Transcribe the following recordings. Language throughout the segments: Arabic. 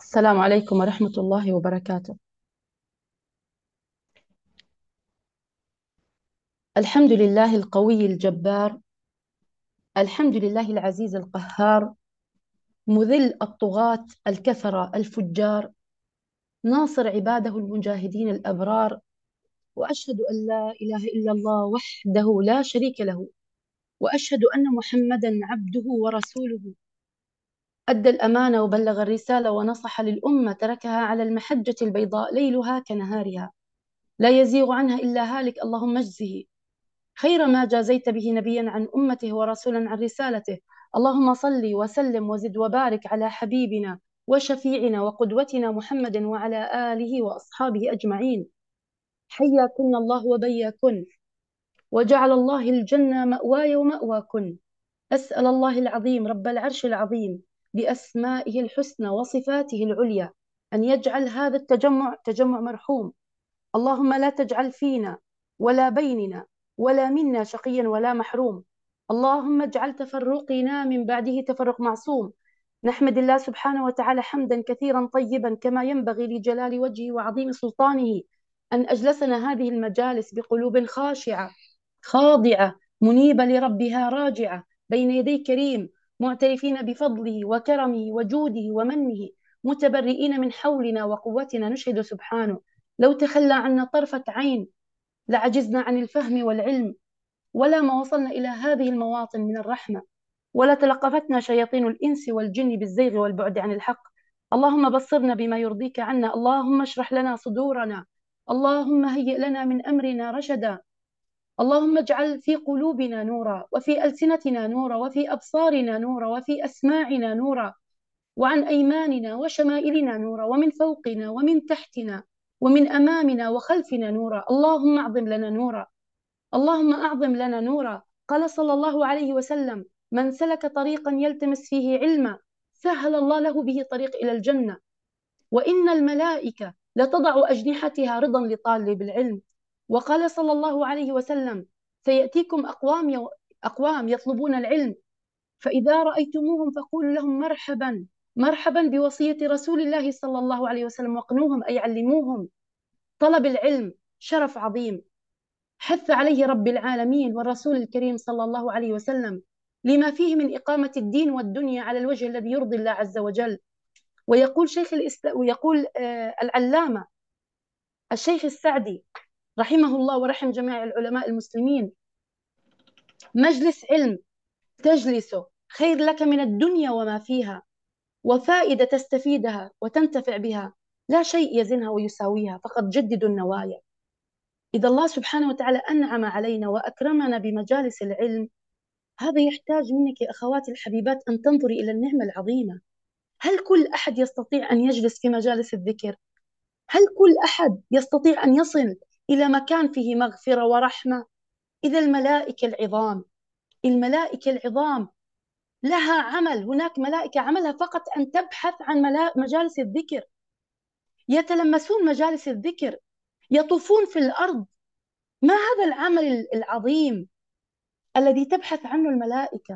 السلام عليكم ورحمة الله وبركاته. الحمد لله القوي الجبار، الحمد لله العزيز القهار، مذل الطغاة الكفرة الفجار، ناصر عباده المجاهدين الأبرار. وأشهد أن لا إله إلا الله وحده لا شريك له، وأشهد أن محمدا عبده ورسوله، أدى الأمانة وبلغ الرسالة ونصح للأمة، تركها على المحجة البيضاء ليلها كنهارها، لا يزيغ عنها إلا هالك. اللهم اجزه خير ما جازيت به نبيا عن أمته ورسولا عن رسالته. اللهم صل وسلم وزد وبارك على حبيبنا وشفيعنا وقدوتنا محمد وعلى آله وأصحابه أجمعين. حياكن الله وبياكن، وجعل الله الجنة مأواي ومأواكن. أسأل الله العظيم رب العرش العظيم بأسمائه الحسنى وصفاته العليا أن يجعل هذا التجمع تجمع مرحوم. اللهم لا تجعل فينا ولا بيننا ولا منا شقيا ولا محروم. اللهم اجعل تفرقنا من بعده تفرق معصوم. نحمد الله سبحانه وتعالى حمدا كثيرا طيبا كما ينبغي لجلال وجهه وعظيم سلطانه، أن أجلسنا هذه المجالس بقلوب خاشعة خاضعة منيبة لربها راجعة بين يدي كريم، معترفين بفضله وكرمه وجوده ومنه، متبرئين من حولنا وقوتنا. نشهد سبحانه لو تخلى عنا طرفة عين لعجزنا عن الفهم والعلم، ولا ما وصلنا إلى هذه المواطن من الرحمة، ولا تلقفتنا شياطين الإنس والجن بالزيغ والبعد عن الحق. اللهم بصرنا بما يرضيك عنا، اللهم اشرح لنا صدورنا، اللهم هيئ لنا من أمرنا رشدا. اللهم اجعل في قلوبنا نورا، وفي ألسنتنا نورا، وفي أبصارنا نورا، وفي أسماعنا نورا، وعن أيماننا وشمائلنا نورا، ومن فوقنا ومن تحتنا ومن أمامنا وخلفنا نورا. اللهم أعظم لنا نورا، اللهم أعظم لنا نورا. قال صلى الله عليه وسلم: من سلك طريقا يلتمس فيه علما سهل الله له به طريق إلى الجنة، وإن الملائكة لتضع أجنحتها رضا لطالب العلم. وقال صلى الله عليه وسلم: سيأتيكم أقوام يطلبون العلم، فإذا رأيتموهم فقولوا لهم مرحبا مرحبا بوصية رسول الله صلى الله عليه وسلم، واقنوهم أي علموهم. طلب العلم شرف عظيم حث عليه رب العالمين والرسول الكريم صلى الله عليه وسلم، لما فيه من إقامة الدين والدنيا على الوجه الذي يرضي الله عز وجل. ويقول شيخ الإسلام، ويقول العلامة الشيخ السعدي رحمه الله ورحم جميع العلماء المسلمين: مجلس علم تجلسه خير لك من الدنيا وما فيها، وفائدة تستفيدها وتنتفع بها لا شيء يزنها ويساويها، فقد جددوا النوايا. إذا الله سبحانه وتعالى أنعم علينا وأكرمنا بمجالس العلم، هذا يحتاج منك يا أخواتي الحبيبات أن تنظري إلى النعمة العظيمة. هل كل أحد يستطيع أن يجلس في مجالس الذكر؟ هل كل أحد يستطيع أن يصل إلى مكان فيه مغفرة ورحمة؟ إذا الملائكة العظام، الملائكة العظام لها عمل، هناك ملائكة عملها فقط أن تبحث عن مجالس الذكر، يتلمسون مجالس الذكر، يطوفون في الأرض. ما هذا العمل العظيم الذي تبحث عنه الملائكة؟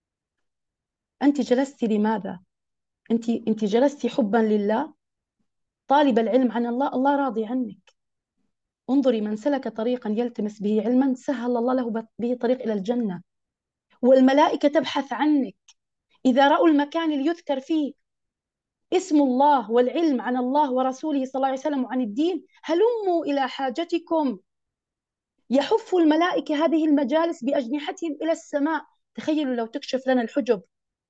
أنت جلست لماذا؟ أنت جلست حبا لله، طالب العلم عن الله، الله راضي عنك. انظري: من سلك طريقا يلتمس به علما سهل الله له به طريق إلى الجنة، والملائكة تبحث عنك. إذا رأوا المكان اللي يذكر فيه اسم الله والعلم عن الله ورسوله صلى الله عليه وسلم وعن الدين، هلموا إلى حاجتكم. يحف الملائكة هذه المجالس بأجنحتهم إلى السماء. تخيلوا لو تكشف لنا الحجب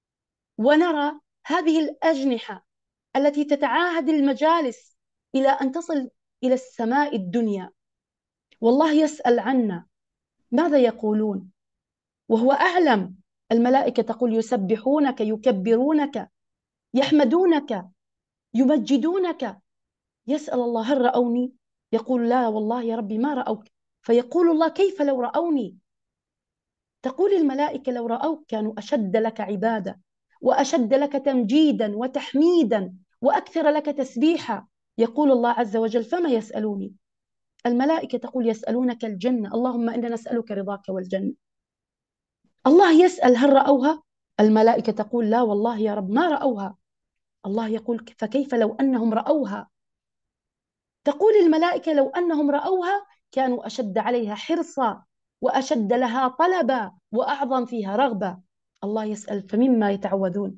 ونرى هذه الأجنحة التي تتعاهد المجالس إلى أن تصل إلى السماء الدنيا، والله يسأل عنا ماذا يقولون وهو أعلم. الملائكة تقول: يسبحونك يكبرونك يحمدونك يمجدونك. يسأل الله: هل رأوني؟ يقول: لا والله يا ربي ما رأوك. فيقول الله: كيف لو رأوني؟ تقول الملائكة: لو رأوك كانوا أشد لك عبادة، وأشد لك تمجيدا وتحميدا، وأكثر لك تسبيحا. يقول الله عز وجل: فما يسألوني؟ الملائكة تقول: يسألونك الجنة، اللهم إنا نسألك رضاك والجنة. الله يسأل: هل رأوها؟ الملائكة تقول: لا والله يا رب ما رأوها. الله يقول فكيف لو أنهم رأوها. تقول الملائكة لو أنهم رأوها كانوا أشد عليها حرصا وأشد لها طلبا وأعظم فيها رغبة. الله يسأل فمما يتعوذون؟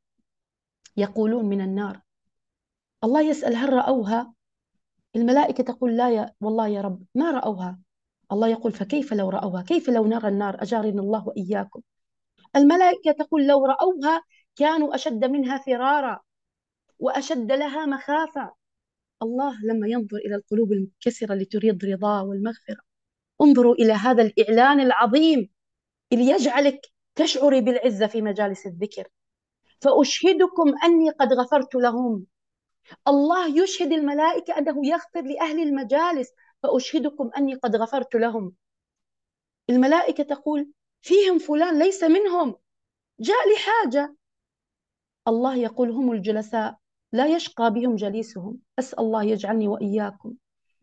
يقولون من النار. الله يسأل هل رأوها؟ الملائكة تقول لا والله يا رب ما رأوها. الله يقول فكيف لو رأوها؟ كيف لو نرى النار؟ أجارنا الله وإياكم. الملائكة تقول لو رأوها كانوا أشد منها فرارا وأشد لها مخافة. الله لما ينظر إلى القلوب المنكسرة اللي تريد رضاه والمغفرة، انظروا إلى هذا الإعلان العظيم اللي يجعلك تشعري بالعزة في مجالس الذكر. فأشهدكم أني قد غفرت لهم. الله يشهد الملائكة أنه يغفر لأهل المجالس. فأشهدكم أني قد غفرت لهم. الملائكة تقول فيهم فلان ليس منهم، جاء لحاجة. الله يقول هم الجلساء لا يشقى بهم جليسهم. أسأل الله يجعلني وإياكم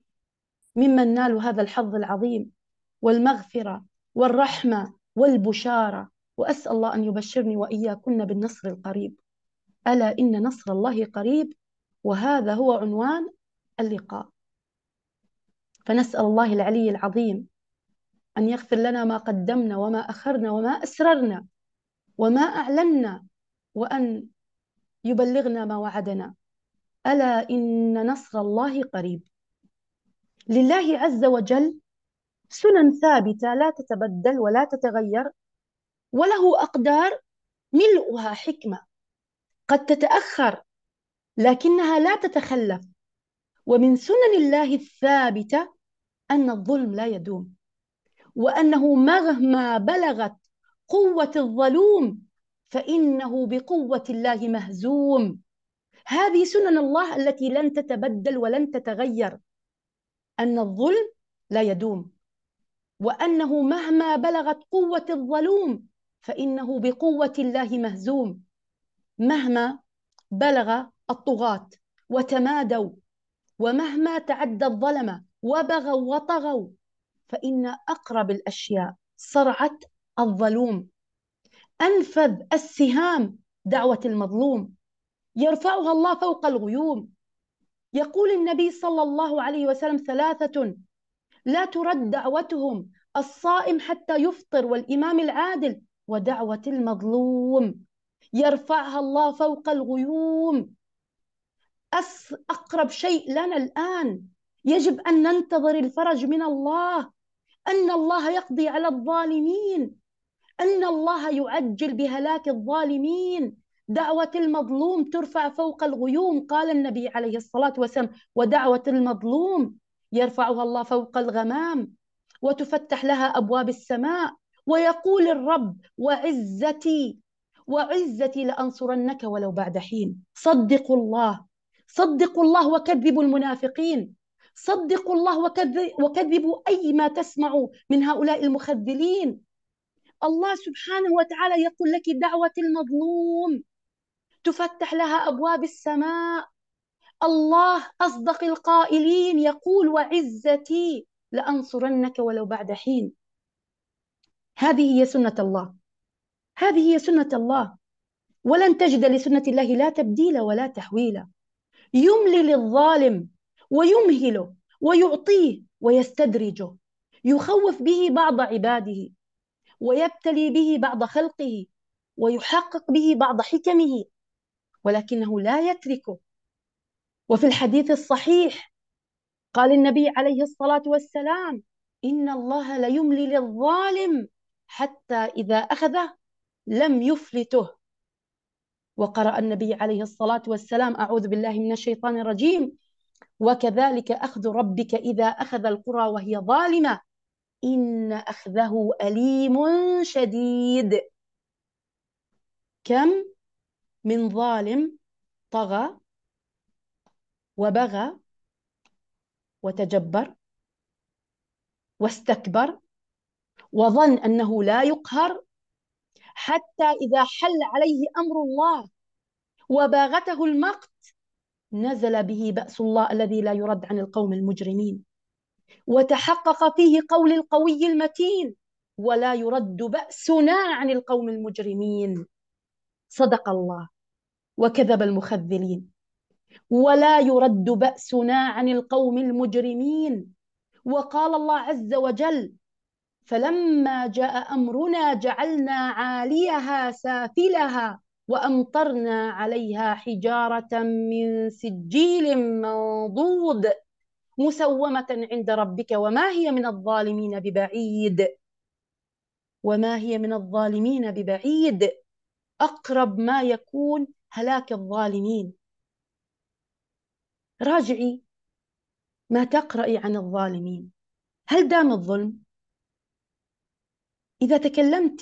ممن نالوا هذا الحظ العظيم والمغفرة والرحمة والبشارة. وأسأل الله أن يبشرني وإياكن بالنصر القريب. ألا إن نصر الله قريب. وهذا هو عنوان اللقاء. فنسأل الله العلي العظيم أن يغفر لنا ما قدمنا وما أخرنا وما أسررنا وما أعلنا، وأن يبلغنا ما وعدنا. ألا إن نصر الله قريب. لله عز وجل سنن ثابتة لا تتبدل ولا تتغير، وله أقدار ملؤها حكمة قد تتأخر لكنها لا تتخلف. ومن سنن الله الثابتة أن الظلم لا يدوم، وأنه مهما بلغت قوة الظلوم فإنه بقوة الله مهزوم. هذه سنن الله التي لن تتبدل ولن تتغير، أن الظلم لا يدوم، وأنه مهما بلغت قوة الظلوم فإنه بقوة الله مهزوم. مهما بلغ الطغاة وتمادوا، ومهما تعدى الظلمة وبغوا وطغوا، فإن أقرب الأشياء صرعة الظلوم. أنفذ السهام دعوة المظلوم، يرفعها الله فوق الغيوم. يقول النبي صلى الله عليه وسلم ثلاثة لا ترد دعوتهم: الصائم حتى يفطر، والإمام العادل، ودعوة المظلوم. يرفعها الله فوق الغيوم. أقرب شيء لنا الآن يجب أن ننتظر الفرج من الله، أن الله يقضي على الظالمين، أن الله يعجل بهلاك الظالمين. دعوة المظلوم ترفع فوق الغيوم. قال النبي عليه الصلاة والسلام: ودعوة المظلوم يرفعها الله فوق الغمام وتفتح لها أبواب السماء. ويقول الرب: وعزتي وعزتي لأنصرنك ولو بعد حين. صدقوا الله، صدقوا الله وكذبوا المنافقين، صدقوا الله وكذبوا أي ما تسمعوا من هؤلاء المخذلين. الله سبحانه وتعالى يقول لك دعوة المظلوم تفتح لها أبواب السماء. الله أصدق القائلين يقول: وعزتي لأنصرنك ولو بعد حين. هذه هي سنة الله، هذه هي سنة الله. ولن تجد لسنة الله لا تبديل ولا تحويل. يملي للظالم ويمهله ويعطيه ويستدرجه، يخوف به بعض عباده ويبتلي به بعض خلقه ويحقق به بعض حكمه، ولكنه لا يتركه. وفي الحديث الصحيح قال النبي عليه الصلاة والسلام: إن الله ليملي للظالم حتى إذا أخذه لم يفلته. وقرأ النبي عليه الصلاة والسلام: أعوذ بالله من الشيطان الرجيم: وكذلك أخذ ربك إذا أخذ القرى وهي ظالمة إن أخذه أليم شديد. كم من ظالم طغى وبغى وتجبر واستكبر وظن أنه لا يقهر، حتى إذا حل عليه أمر الله وباغته المقت نزل به بأس الله الذي لا يرد عن القوم المجرمين، وتحقق فيه قول القوي المتين: ولا يرد بأسنا عن القوم المجرمين. صدق الله. وكذب المخذلين، ولا يرد بأسنا عن القوم المجرمين. وقال الله عز وجل: فلما جاء أمرنا جعلنا عاليها سافلها وأمطرنا عليها حجارة من سجيل منضود مسومة عند ربك وما هي من الظالمين ببعيد. وما هي من الظالمين ببعيد، أقرب ما يكون هلاك الظالمين. راجعي ما تقرأي عن الظالمين. هل دام الظلم؟ إذا تكلمت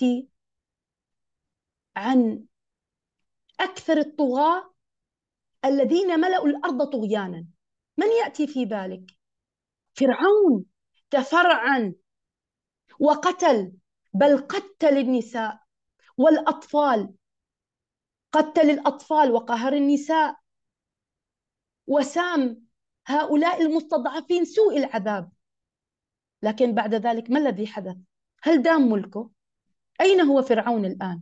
عن أكثر الطغاة الذين ملأوا الأرض طغيانا، من يأتي في بالك؟ فرعون تفرعن وقتل، بل قتل النساء والأطفال، قتل الأطفال وقهر النساء، وسام هؤلاء المستضعفين سوء العذاب. لكن بعد ذلك ما الذي حدث؟ هل دام ملكه؟ أين هو فرعون الآن؟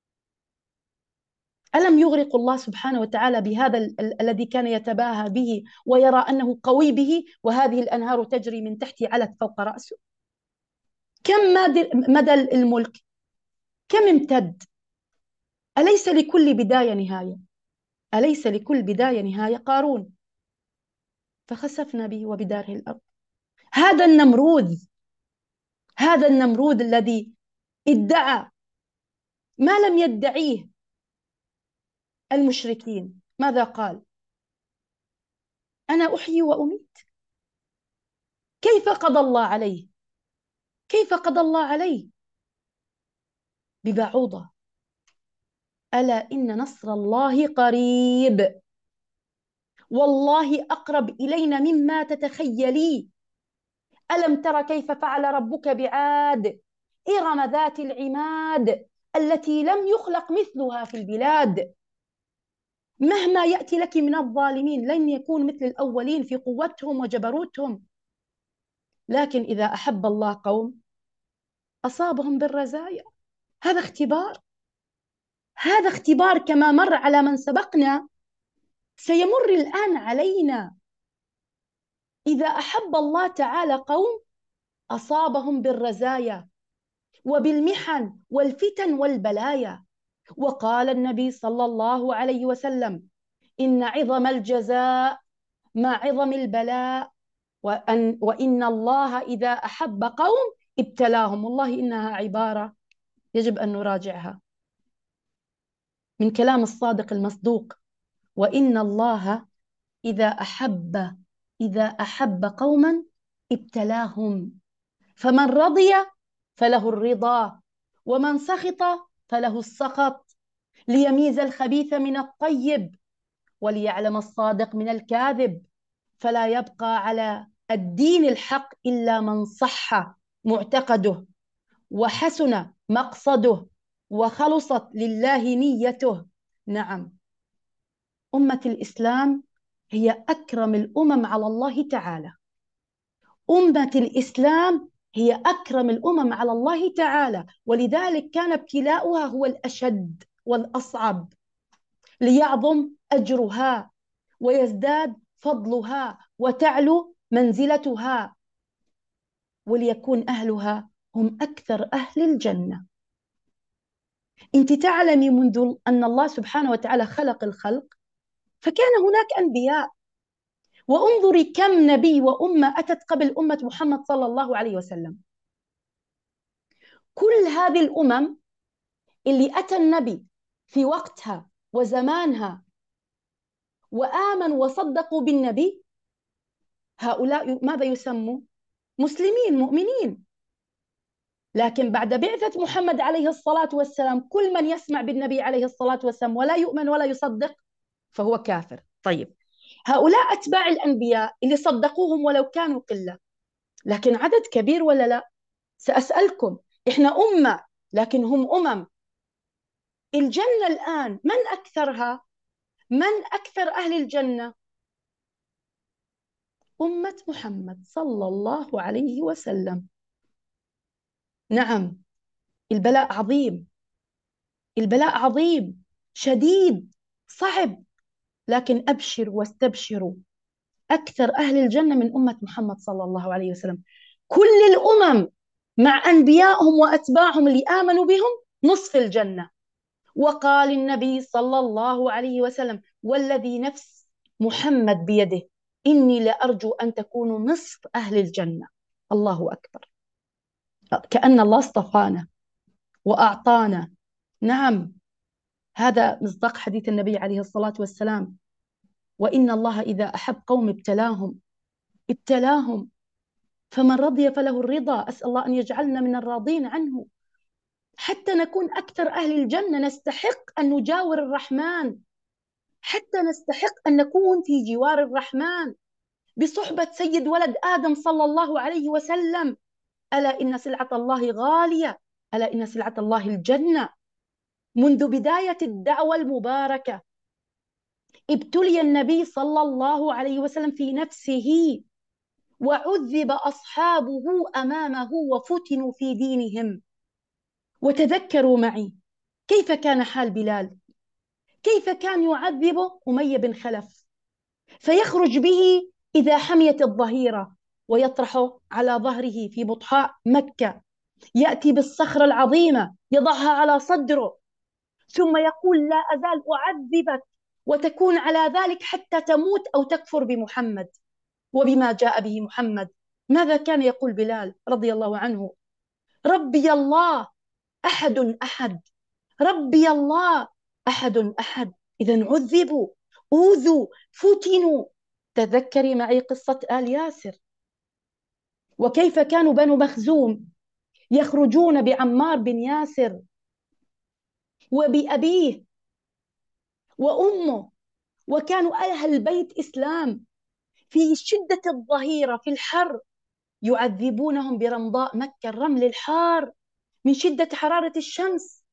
ألم يغرق الله سبحانه وتعالى بهذا الذي كان يتباهى به ويرى أنه قوي به، وهذه الأنهار تجري من تحت علت فوق رأسه؟ كم مدى الملك؟ كم امتد؟ أليس لكل بداية نهاية؟ أليس لكل بداية نهاية؟ قارون فخسفنا به وبداره الأرض. هذا النمرود، هذا النمرود الذي ادعى ما لم يدعيه المشركين، ماذا قال؟ أنا أحيي وأميت. كيف قضى الله عليه؟ كيف قضى الله عليه؟ ببعوضة. ألا إن نصر الله قريب، والله أقرب إلينا مما تتخيلي. ألم تر كيف فعل ربك بعاد؟ إرم ذات العماد التي لم يخلق مثلها في البلاد. مهما يأتي لك من الظالمين لن يكون مثل الأولين في قوتهم وجبروتهم، لكن إذا أحب الله قوم أصابهم بالرزايا. هذا اختبار، هذا اختبار كما مر على من سبقنا سيمر الآن علينا. إذا أحب الله تعالى قوم أصابهم بالرزايا وبالمحن والفتن والبلايا. وقال النبي صلى الله عليه وسلم: إن عظم الجزاء مع عظم البلاء، وإن الله إذا أحب قوم ابتلاهم. والله إنها عبارة يجب أن نراجعها من كلام الصادق المصدوق. وإن الله إذا أحب، إذا أحب قوما ابتلاهم، فمن رضي فله الرضا ومن سخط فله السخط، ليميز الخبيث من الطيب وليعلم الصادق من الكاذب، فلا يبقى على الدين الحق إلا من صح معتقده وحسن مقصده وخلصت لله نيته. نعم، أمة الإسلام هي أكرم الأمم على الله تعالى. أمة الإسلام هي أكرم الأمم على الله تعالى، ولذلك كان ابتلاؤها هو الأشد والأصعب، ليعظم أجرها ويزداد فضلها وتعلو منزلتها، وليكون أهلها هم أكثر أهل الجنة. أنت تعلمي منذ أن الله سبحانه وتعالى خلق الخلق فكان هناك أنبياء، وانظري كم نبي وأمة أتت قبل أمة محمد صلى الله عليه وسلم. كل هذه الأمم اللي أتى النبي في وقتها وزمانها وآمنوا وصدقوا بالنبي، هؤلاء ماذا يسموا؟ مسلمين مؤمنين. لكن بعد بعثة محمد عليه الصلاة والسلام كل من يسمع بالنبي عليه الصلاة والسلام ولا يؤمن ولا يصدق فهو كافر. طيب، هؤلاء أتباع الأنبياء اللي صدقوهم ولو كانوا قلة، لكن عدد كبير ولا لا؟ سأسألكم، إحنا أمة لكن هم أمم. الجنة الآن من أكثرها؟ من أكثر أهل الجنة؟ أمة محمد صلى الله عليه وسلم. نعم، البلاء عظيم، البلاء عظيم شديد، صعب، لكن أبشروا واستبشروا، أكثر أهل الجنة من أمة محمد صلى الله عليه وسلم. كل الأمم مع أنبيائهم وأتباعهم اللي آمنوا بهم نصف الجنة. وقال النبي صلى الله عليه وسلم: والذي نفس محمد بيده إني لأرجو أن تكونوا نصف أهل الجنة. الله أكبر. كأن الله اصطفانا وأعطانا. نعم، هذا مصداق حديث النبي عليه الصلاة والسلام: وإن الله إذا أحب قوم ابتلاهم، ابتلاهم، فمن رضي فله الرضا. أسأل الله أن يجعلنا من الراضين عنه، حتى نكون أكثر أهل الجنة، نستحق أن نجاور الرحمن، حتى نستحق أن نكون في جوار الرحمن بصحبة سيد ولد آدم صلى الله عليه وسلم. ألا إن سلعة الله غالية، ألا إن سلعة الله الجنة. منذ بداية الدعوة المباركة ابتلي النبي صلى الله عليه وسلم في نفسه، وعذب أصحابه أمامه وفتنوا في دينهم. وتذكروا معي كيف كان حال بلال، كيف كان يعذب أمية بن خلف، فيخرج به إذا حميت الظهيرة ويطرح على ظهره في بطحاء مكة، يأتي بالصخرة العظيمة يضعها على صدره، ثم يقول: لا أزال أعذبك وتكون على ذلك حتى تموت أو تكفر بمحمد وبما جاء به محمد. ماذا كان يقول بلال رضي الله عنه؟ ربي الله أحد أحد، ربي الله أحد أحد. إذا عذبوا، أوذوا، فتنوا. تذكري معي قصة آل ياسر، وكيف كانوا بنو مخزوم يخرجون بعمار بن ياسر وبأبيه وأمه، وكانوا أهل البيت إسلام، في شدة الظهيرة في الحر يعذبونهم برمضاء مكة، الرمل الحار من شدة حرارة الشمس،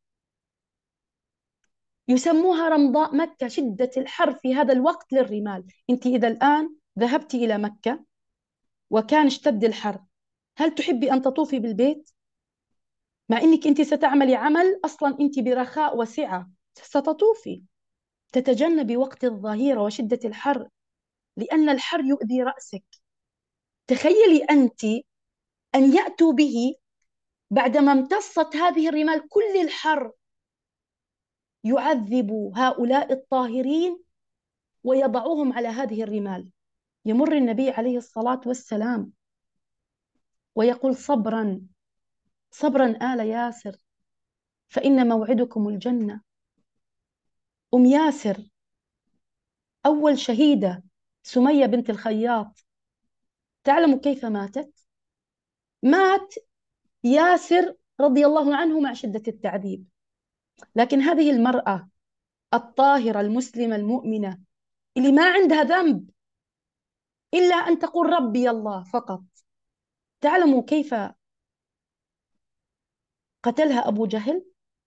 يسموها رمضاء مكة، شدة الحر في هذا الوقت للرمال. أنت إذا الآن ذهبت إلى مكة وكان اشتد الحر، هل تحبي أن تطوفي بالبيت؟ مع أنك أنت ستعملي عمل أصلا أنت برخاء وسعة، ستطوفي، تتجنبي وقت الظهيرة وشدة الحر، لأن الحر يؤذي رأسك. تخيلي أنت أن يأتوا به بعدما امتصت هذه الرمال كل الحر، يعذب هؤلاء الطاهرين ويضعوهم على هذه الرمال. يمر النبي عليه الصلاة والسلام ويقول: صبرا صبرا آل ياسر فإن موعدكم الجنة. أم ياسر أول شهيدة، سمية بنت الخياط، تعلم كيف ماتت؟ مات ياسر رضي الله عنه مع شدة التعذيب، لكن هذه المرأة الطاهرة المسلمة المؤمنة اللي ما عندها ذنب إلا أن تقول ربي الله فقط، تعلموا كيف قتلها أبو جهل؟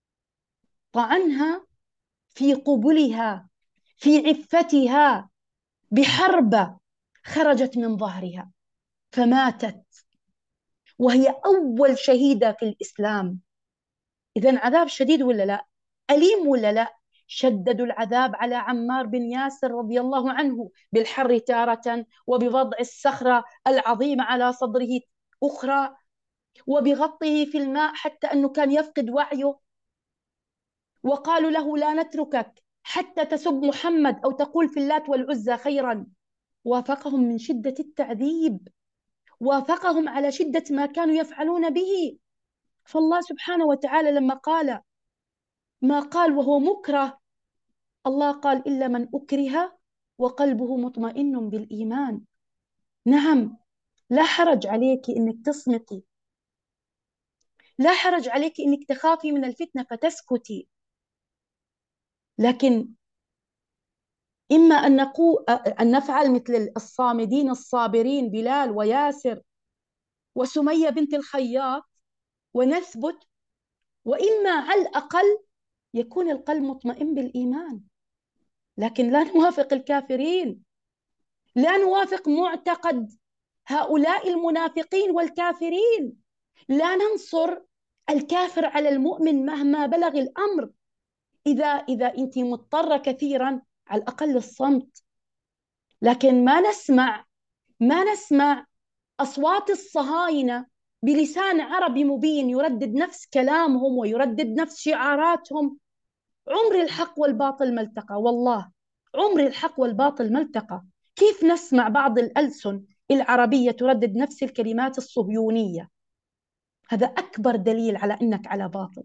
طعنها في قبلها في عفتها بحربة خرجت من ظهرها فماتت، وهي أول شهيدة في الإسلام. إذن عذاب شديد ولا لا؟ أليم ولا لا؟ شددوا العذاب على عمار بن ياسر رضي الله عنه بالحر تارة، وبوضع الصخرة العظيمة على صدره أخرى، وبغطه في الماء حتى أنه كان يفقد وعيه. وقالوا له: لا نتركك حتى تسب محمد أو تقول في اللات والعزى خيرا. وافقهم من شدة التعذيب، وافقهم على شدة ما كانوا يفعلون به. فالله سبحانه وتعالى لما قال ما قال وهو مكره، الله قال: إلا من أكره وقلبه مطمئن بالإيمان. نعم، لا حرج عليك إنك تصمتي، لا حرج عليك إنك تخافي من الفتنة فتسكتي، لكن إما أن نفعل مثل الصامدين الصابرين بلال وياسر وسمية بنت الخياط ونثبت، وإما على الأقل يكون القلب مطمئن بالإيمان. لكن لا نوافق الكافرين، لا نوافق معتقد هؤلاء المنافقين والكافرين، لا ننصر الكافر على المؤمن مهما بلغ الأمر. إذا أنت مضطرة كثيرا، على الأقل الصمت. لكن ما نسمع أصوات الصهاينة بلسان عربي مبين يردد نفس كلامهم ويردد نفس شعاراتهم. عمر الحق والباطل ما التقى، والله عمر الحق والباطل ما التقى. كيف نسمع بعض الألسن العربية تردد نفس الكلمات الصهيونية؟ هذا أكبر دليل على أنك على باطل.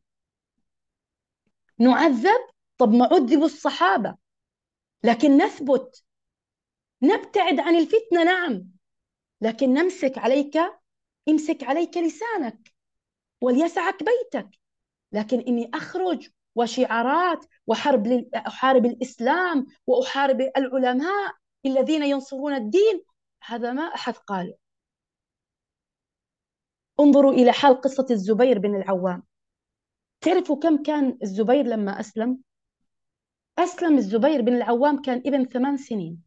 نعذب؟ طب ما عذبوا الصحابة، لكن نثبت، نبتعد عن الفتنة، نعم، لكن امسك عليك لسانك وليسعك بيتك. لكن إني أخرج وشعارات أحارب الإسلام وأحارب العلماء الذين ينصرون الدين، هذا ما أحد قال. انظروا إلى حال قصة الزبير بن العوام. تعرفوا كم كان الزبير لما أسلم؟ أسلم الزبير بن العوام كان ابن 8 سنين.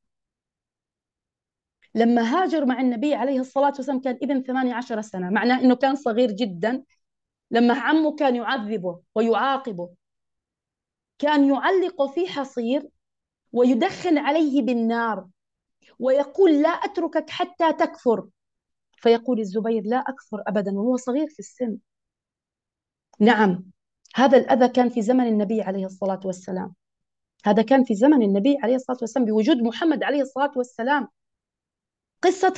لما هاجر مع النبي عليه الصلاة والسلام كان ابن 18 سنة، معناه أنه كان صغير جدا. لما عمه كان يعذبه ويعاقبه، كان يعلق في حصير ويدخن عليه بالنار ويقول: لا أتركك حتى تكفر. فيقول الزبير: لا أكفر أبدا، وهو صغير في السن. نعم، هذا الأذى كان في زمن النبي عليه الصلاة والسلام. هذا كان في زمن النبي عليه الصلاة والسلام بوجود محمد عليه الصلاة والسلام. قصة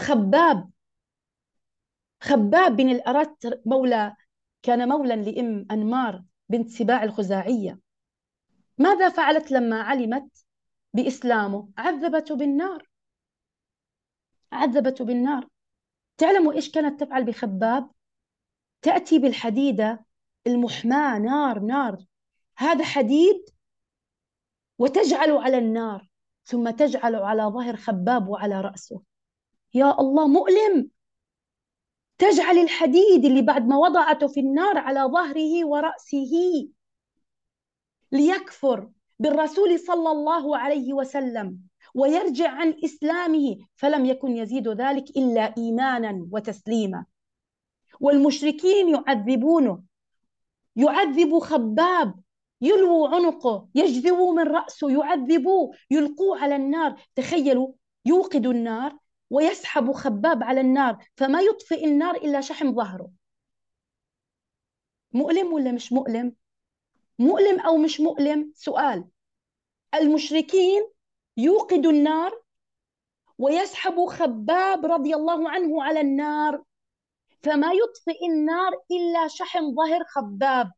خباب بن الأرت، كان مولى لأم أنمار بنت سباع الخزاعية. ماذا فعلت لما علمت بإسلامه؟ عذبته بالنار. تعلموا إيش كانت تفعل بخباب؟ تأتي بالحديدة المحماة، نار نار، هذا حديد، وتجعل على النار، ثم تجعل على ظهر خباب وعلى رأسه. يا الله، مؤلم. تجعل الحديد اللي بعد ما وضعته في النار على ظهره ورأسه ليكفر بالرسول صلى الله عليه وسلم ويرجع عن إسلامه، فلم يكن يزيد ذلك إلا إيمانا وتسليما. والمشركين يعذبونه، يعذبوا خباب، يلووا عنقه، يجذبوا من رأسه، يعذبوه، يلقوه على النار. تخيلوا، يوقدوا النار ويسحبوا خباب على النار، فما يطفئ النار إلا شحم ظهره. مؤلم ولا مش مؤلم؟ مؤلم أو مش مؤلم؟ سؤال. المشركين يوقدوا النار ويسحبوا خباب رضي الله عنه على النار، فما يطفئ النار إلا شحم ظهر خباب.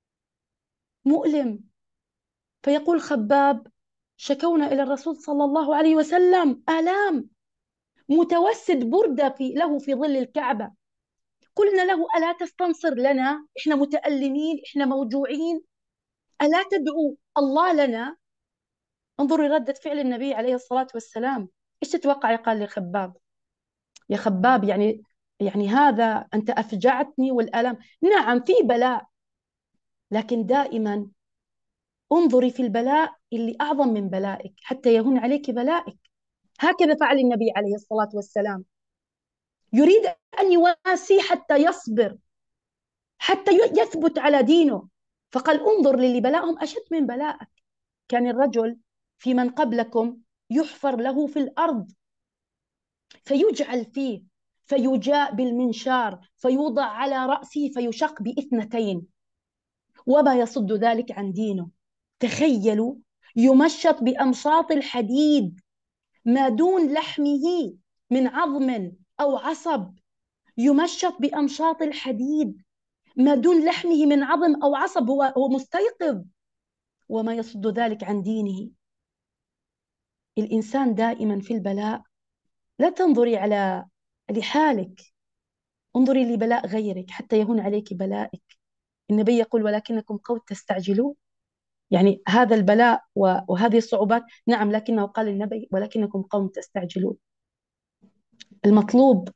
مؤلم. فيقول خباب: شكونا إلى الرسول صلى الله عليه وسلم آلام، متوسد بردة له في ظل الكعبة. قلنا له: ألا تستنصر لنا؟ إحنا متألمين، إحنا موجوعين، ألا تدعو الله لنا؟ انظروا ردة فعل النبي عليه الصلاة والسلام. إيش تتوقع قال لخباب؟ يا خباب، يعني هذا أنت أفجعتني والألم. نعم، في بلاء، لكن دائما انظري في البلاء اللي أعظم من بلائك حتى يهون عليك بلائك. هكذا فعل النبي عليه الصلاة والسلام. يريد أن يواسي حتى يصبر، حتى يثبت على دينه. فقال: انظر للي بلاءهم أشد من بلاءك. كان الرجل في من قبلكم يحفر له في الأرض، فيجعل فيه، فيجاء بالمنشار فيوضع على رأسه فيشق ب2، وما يصد ذلك عن دينه. تخيلوا، يمشط بأمشاط الحديد ما دون لحمه من عظم أو عصب، يمشط بأمشاط الحديد ما دون لحمه من عظم أو عصب، هو مستيقظ، وما يصد ذلك عن دينه. الإنسان دائما في البلاء. لا تنظري لحالك، انظري لبلاء غيرك حتى يهون عليك بلائك. النبي يقول: ولكنكم قوم تستعجلون. يعني هذا البلاء وهذه الصعوبات، نعم، لكنه قال النبي: ولكنكم قوم تستعجلون. المطلوب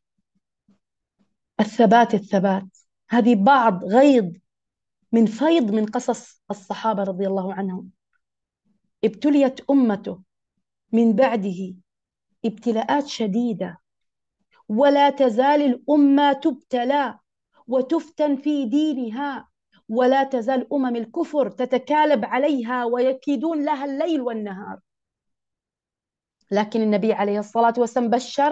الثبات. هذه بعض غيض من فيض من قصص الصحابة رضي الله عنهم. ابتليت أمته من بعده ابتلاءات شديدة، ولا تزال الأمة تبتلى وتفتن في دينها ولا تزال أمم الكفر تتكالب عليها ويكيدون لها الليل والنهار. لكن النبي عليه الصلاة والسلام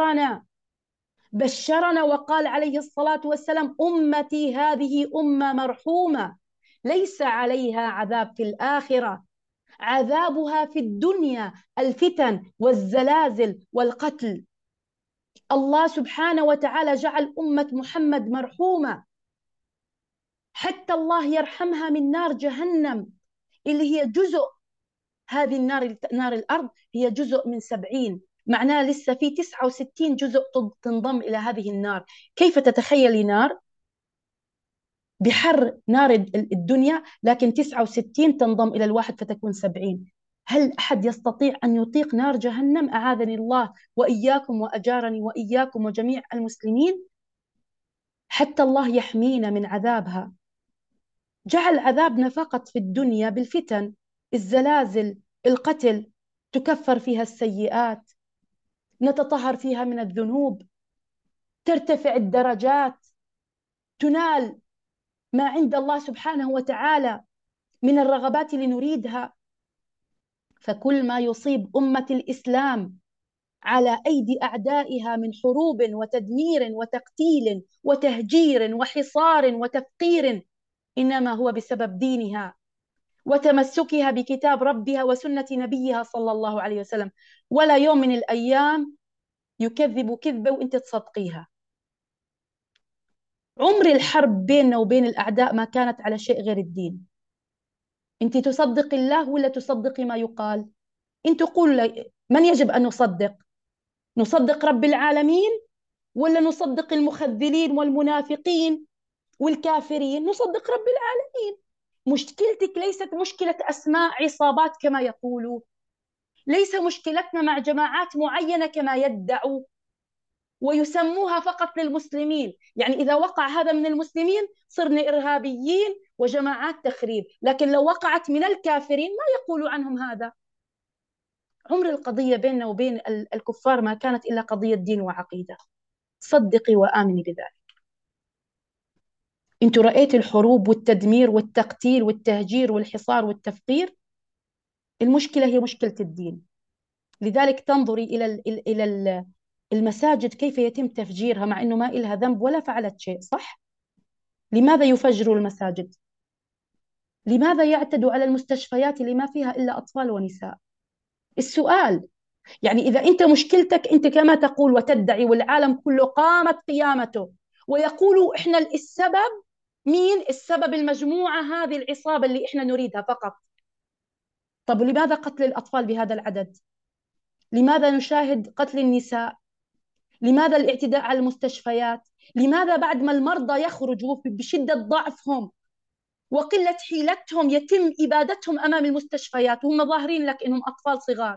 بشرنا وقال عليه الصلاة والسلام: أمتي هذه أمة مرحومة ليس عليها عذاب في الآخرة، عذابها في الدنيا الفتن والزلازل والقتل. الله سبحانه وتعالى جعل أمة محمد مرحومة، حتى الله يرحمها من نار جهنم اللي هي جزء. هذه النار، نار الأرض، هي جزء من 70، معناه لسه في 69 جزء تنضم إلى هذه النار. كيف تتخيلي نار بحر نار الدنيا، لكن 69 تنضم إلى الواحد فتكون 70؟ هل أحد يستطيع أن يطيق نار جهنم؟ أعاذني الله وإياكم وأجارني وإياكم وجميع المسلمين. حتى الله يحمينا من عذابها. جعل عذابنا فقط في الدنيا بالفتن، الزلازل، القتل، تكفر فيها السيئات، نتطهر فيها من الذنوب، ترتفع الدرجات، تنال ما عند الله سبحانه وتعالى من الرغبات اللي نريدها. فكل ما يصيب أمة الإسلام على أيدي أعدائها من حروب وتدمير وتقتيل وتهجير وحصار وتفقير، إنما هو بسبب دينها وتمسكها بكتاب ربها وسنة نبيها صلى الله عليه وسلم. ولا يوم من الأيام يكذب كذبة وانت تصدقيها. عمر الحرب بيننا وبين الأعداء ما كانت على شيء غير الدين. انت تصدق الله ولا تصدقي ما يقال؟ انت قول من يجب أن نصدق؟ نصدق رب العالمين ولا نصدق المخذلين والمنافقين والكافرين؟ نصدق رب العالمين. مشكلتك ليست مشكلة أسماء عصابات كما يقولوا، ليس مشكلتنا مع جماعات معينة كما يدعوا ويسموها فقط للمسلمين. يعني إذا وقع هذا من المسلمين صرنا إرهابيين وجماعات تخريب، لكن لو وقعت من الكافرين ما يقولوا عنهم هذا. عمر القضية بيننا وبين الكفار ما كانت إلا قضية دين وعقيدة. صدقي وآمني بذلك. انتوا رأيت الحروب والتدمير والتقتيل والتهجير والحصار والتفقير؟ المشكلة هي مشكلة الدين. لذلك تنظري إلى المساجد كيف يتم تفجيرها مع أنه ما إلها ذنب ولا فعلت شيء، صح؟ لماذا يفجروا المساجد؟ لماذا يعتدوا على المستشفيات اللي ما فيها إلا أطفال ونساء؟ السؤال. يعني إذا أنت مشكلتك أنت كما تقول وتدعي والعالم كله قامت قيامته ويقولوا إحنا السبب، مين السبب؟ المجموعة هذه، العصابة اللي إحنا نريدها فقط. طب لماذا قتل الأطفال بهذا العدد؟ لماذا نشاهد قتل النساء؟ لماذا الاعتداء على المستشفيات؟ لماذا بعد ما المرضى يخرجوا بشدة ضعفهم وقلة حيلتهم يتم إبادتهم أمام المستشفيات وهم ظاهرين لك إنهم أطفال صغار؟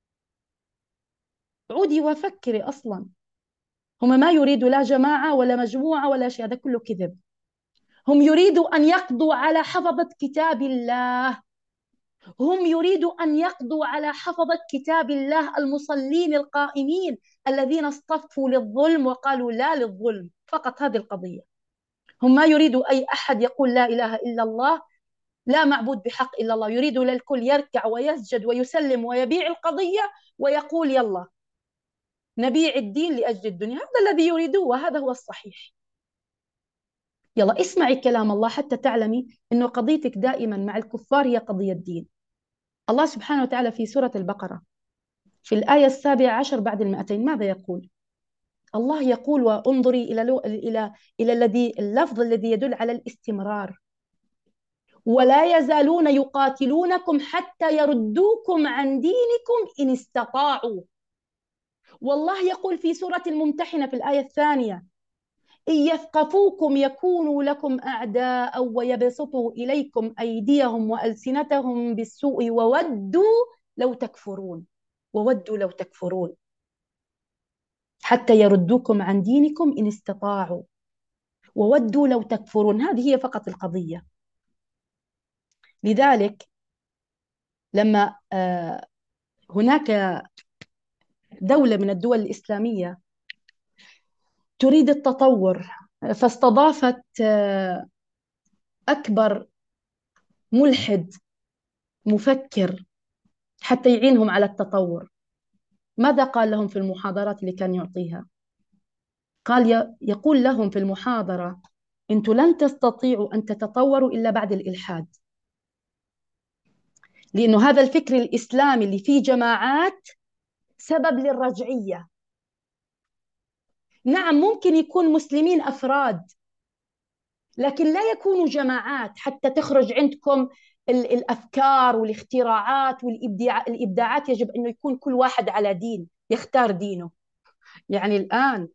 عودي وفكري. أصلا هم ما يريدوا لا جماعة ولا مجموعة ولا شيء، هذا كله كذب. هم يريدوا أن يقضوا على حفظة كتاب الله. هم يريدوا أن يقضوا على حفظة كتاب الله، المصلين القائمين الذين اصطفوا للظلم وقالوا لا للظلم. فقط هذه القضية. هم ما يريدوا أي أحد يقول لا إله إلا الله، لا معبود بحق إلا الله. يريدوا للكل يركع ويسجد ويسلم ويبيع القضية ويقول يلا نبيع الدين لأجل الدنيا. هذا الذي يريدوه وهذا هو الصحيح. يلا اسمعي كلام الله حتى تعلمي أنه قضيتك دائما مع الكفار هي قضية دين. الله سبحانه وتعالى في سورة البقرة في الآية 17 بعد 200 ماذا يقول؟ الله يقول: وانظري إلى الذي اللفظ الذي يدل على الاستمرار. ولا يزالون يقاتلونكم حتى يردوكم عن دينكم إن استطاعوا. والله يقول في سورة الممتحنة في الآية 2: إن يثقفوكم يكونوا لكم أعداء ويبسطوا إليكم أيديهم وألسنتهم بالسوء وودوا لو تكفرون حتى يردوكم عن دينكم إن استطاعوا وودوا لو تكفرون. هذه هي فقط القضية. لذلك لما هناك دولة من الدول الإسلامية تريد التطور فاستضافت أكبر ملحد مفكر حتى يعينهم على التطور، ماذا قال لهم في المحاضرات اللي كان يعطيها؟ قال يقول لهم في المحاضرة: أنتم لن تستطيعوا أن تتطوروا إلا بعد الإلحاد، لأنه هذا الفكر الإسلامي اللي فيه جماعات سبب للرجعية. نعم، ممكن يكون مسلمين أفراد، لكن لا يكونوا جماعات حتى تخرج عندكم الأفكار والاختراعات والإبداعات. يجب أنه يكون كل واحد على دين، يختار دينه. يعني الآن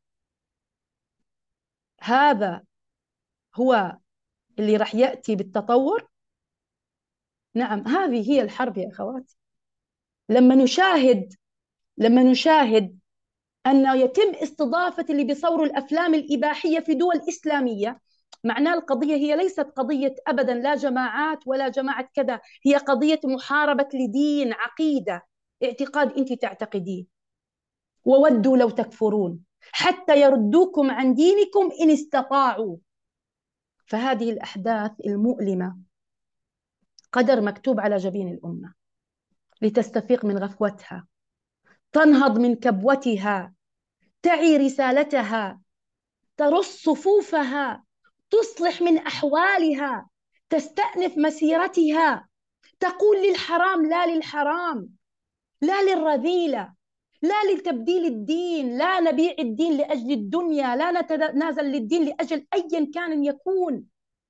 هذا هو اللي راح يأتي بالتطور. نعم، هذه هي الحرب يا أخواتي. لما نشاهد لما نشاهد أن يتم استضافة اللي بيصوروا الأفلام الإباحية في دول إسلامية، معناه القضية هي ليست قضية أبدا لا جماعات ولا جماعة كذا، هي قضية محاربة لدين، عقيدة، اعتقاد أنت تعتقديه. وودوا لو تكفرون حتى يردوكم عن دينكم إن استطاعوا. فهذه الأحداث المؤلمة قدر مكتوب على جبين الأمة لتستفيق من غفوتها، تنهض من كبوتها، تعي رسالتها، ترص صفوفها، تصلح من أحوالها، تستأنف مسيرتها، تقول للحرام لا للحرام، لا للرذيلة، لا لتبديل الدين، لا نبيع الدين لأجل الدنيا، لا نتنازل للدين لأجل أيا كان يكون.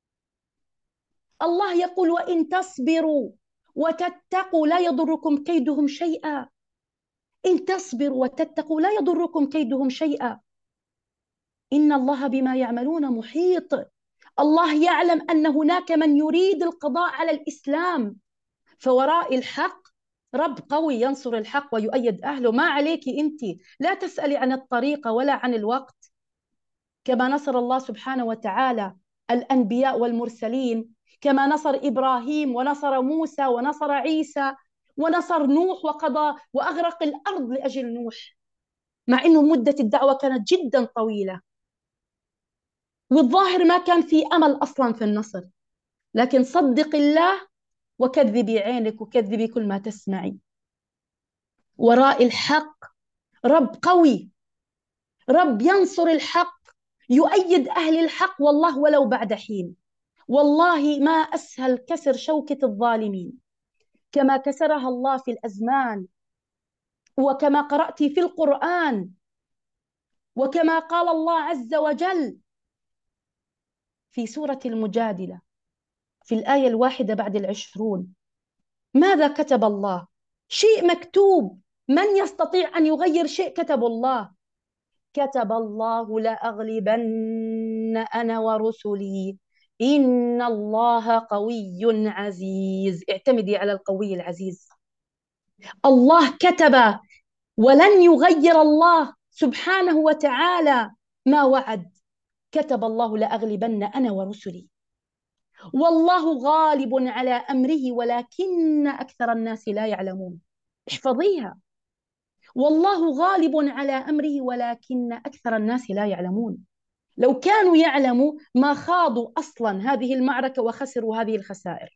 الله يقول: وإن تصبروا وتتقوا لا يضركم كيدهم شيئا. إن تصبروا وتتقوا لا يضركم كيدهم شيئا، إن الله بما يعملون محيط. الله يعلم أن هناك من يريد القضاء على الإسلام، فوراء الحق رب قوي ينصر الحق ويؤيد أهله. ما عليك أنت، لا تسألي عن الطريقة ولا عن الوقت. كما نصر الله سبحانه وتعالى الأنبياء والمرسلين، كما نصر إبراهيم ونصر موسى ونصر عيسى ونصر نوح وقضى وأغرق الأرض لأجل نوح، مع أنه مدة الدعوة كانت جدا طويلة، والظاهر ما كان في أمل أصلا في النصر. لكن صدق الله وكذبي عينك وكذبي كل ما تسمعي. وراء الحق رب قوي، رب ينصر الحق، يؤيد أهل الحق، والله ولو بعد حين. والله ما أسهل كسر شوكة الظالمين كما كسرها الله في الأزمان، وكما قرأت في القرآن، وكما قال الله عز وجل في سورة المجادلة في الآية 1 بعد 20: ماذا كتب الله؟ شيء مكتوب. من يستطيع أن يغير شيء كتب الله؟ كتب الله لأغلبن أنا ورسلي إن الله قوي عزيز. اعتمدي على القوي العزيز. الله كتب، ولن يغير الله سبحانه وتعالى ما وعد. كتب الله لأغلبن أنا ورسلي، والله غالب على أمره ولكن أكثر الناس لا يعلمون. احفظيها: والله غالب على أمره ولكن أكثر الناس لا يعلمون. لو كانوا يعلموا ما خاضوا أصلا هذه المعركة وخسروا هذه الخسائر.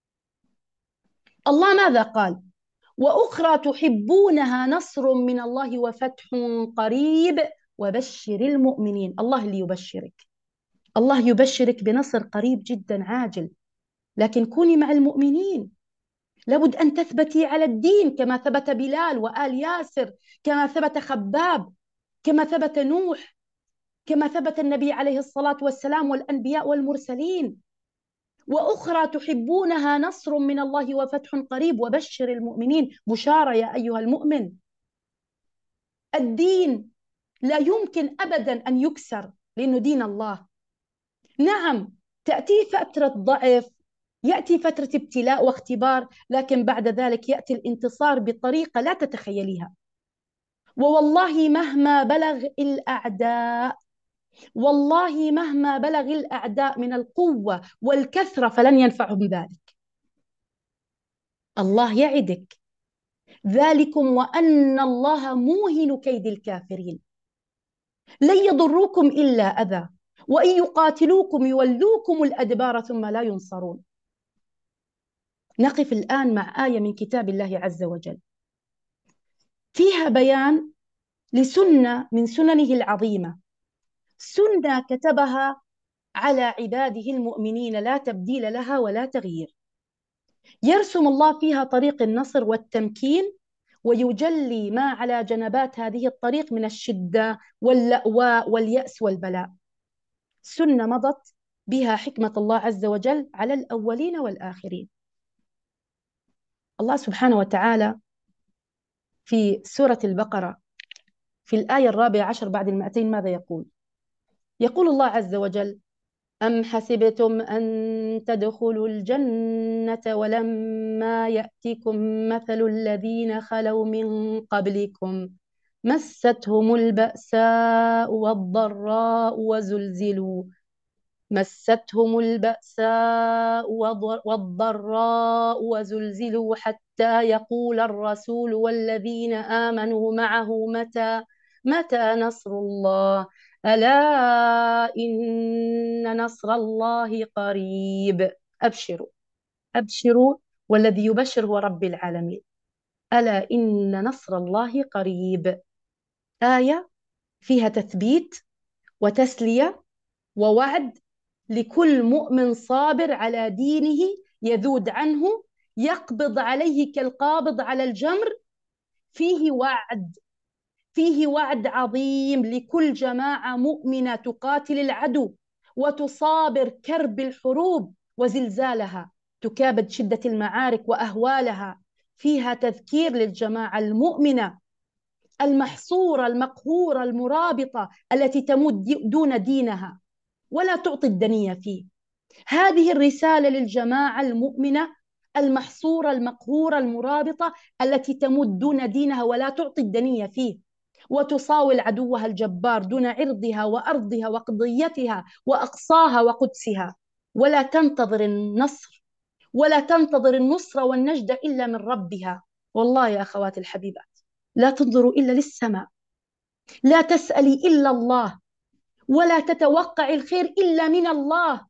الله ماذا قال؟ وأخرى تحبونها نصر من الله وفتح قريب وبشر المؤمنين. الله اللي يبشرك، الله يبشرك بنصر قريب جدا عاجل، لكن كوني مع المؤمنين. لابد أن تثبتي على الدين كما ثبت بلال وآل ياسر، كما ثبت خباب، كما ثبت نوح، كما ثبت النبي عليه الصلاة والسلام والأنبياء والمرسلين. وأخرى تحبونها نصر من الله وفتح قريب وبشر المؤمنين. بشارة يا أيها المؤمن. الدين لا يمكن أبدا أن يكسر، لأنه دين الله. نعم، تأتي فترة ضعف، يأتي فترة ابتلاء واختبار، لكن بعد ذلك يأتي الانتصار بطريقة لا تتخيليها. ووالله مهما بلغ الأعداء، والله مهما بلغ الأعداء من القوة والكثرة فلن ينفعهم ذلك. الله يعدك ذلكم وأن الله موهن كيد الكافرين. لن يضروكم إلا أذى، وإن يقاتلوكم يولوكم الأدبار ثم لا ينصرون. نقف الآن مع آية من كتاب الله عز وجل فيها بيان لسنة من سننه العظيمة، سنة كتبها على عباده المؤمنين لا تبديل لها ولا تغيير. يرسم الله فيها طريق النصر والتمكين، ويجلي ما على جنبات هذه الطريق من الشدة واللأواء واليأس والبلاء. سنة مضت بها حكمة الله عز وجل على الأولين والآخرين. الله سبحانه وتعالى في سورة البقرة في الآية 14 بعد 200 ماذا يقول؟ يقول الله عز وجل: أم حسبتم أن تدخلوا الجنة ولما يأتكم مثل الذين خلوا من قبلكم مستهم البأساء والضراء وزلزلوا مستهم البأساء والضراء وزلزلوا حتى يقول الرسول والذين آمنوا معه متى نصر الله ألا إن نصر الله قريب. أبشروا أبشروا، والذي يبشر هو رب العالمين. ألا إن نصر الله قريب. آية فيها تثبيت وتسلية ووعد لكل مؤمن صابر على دينه، يذود عنه، يقبض عليه كالقابض على الجمر. فيه وعد، فيه وعد عظيم لكل جماعة مؤمنة تقاتل العدو وتصابر كرب الحروب وزلزالها، تكابد شدة المعارك وأهوالها. فيها تذكير للجماعة المؤمنة المحصورة المقهورة المرابطة التي تموت دون دينها ولا تعطي الدنية فيه. هذه الرسالة للجماعة المؤمنة المحصورة المقهورة المرابطة التي تموت دون دينها ولا تعطي الدنية فيه، وتصاول عدوها الجبار دون عرضها وأرضها وقضيتها وأقصاها وقدسها، ولا تنتظر النصر ولا تنتظر النصرة والنجدة إلا من ربها. والله يا أخواتي الحبيبات، لا تنظروا إلا للسماء، لا تسألي إلا الله، ولا تتوقع الخير إلا من الله.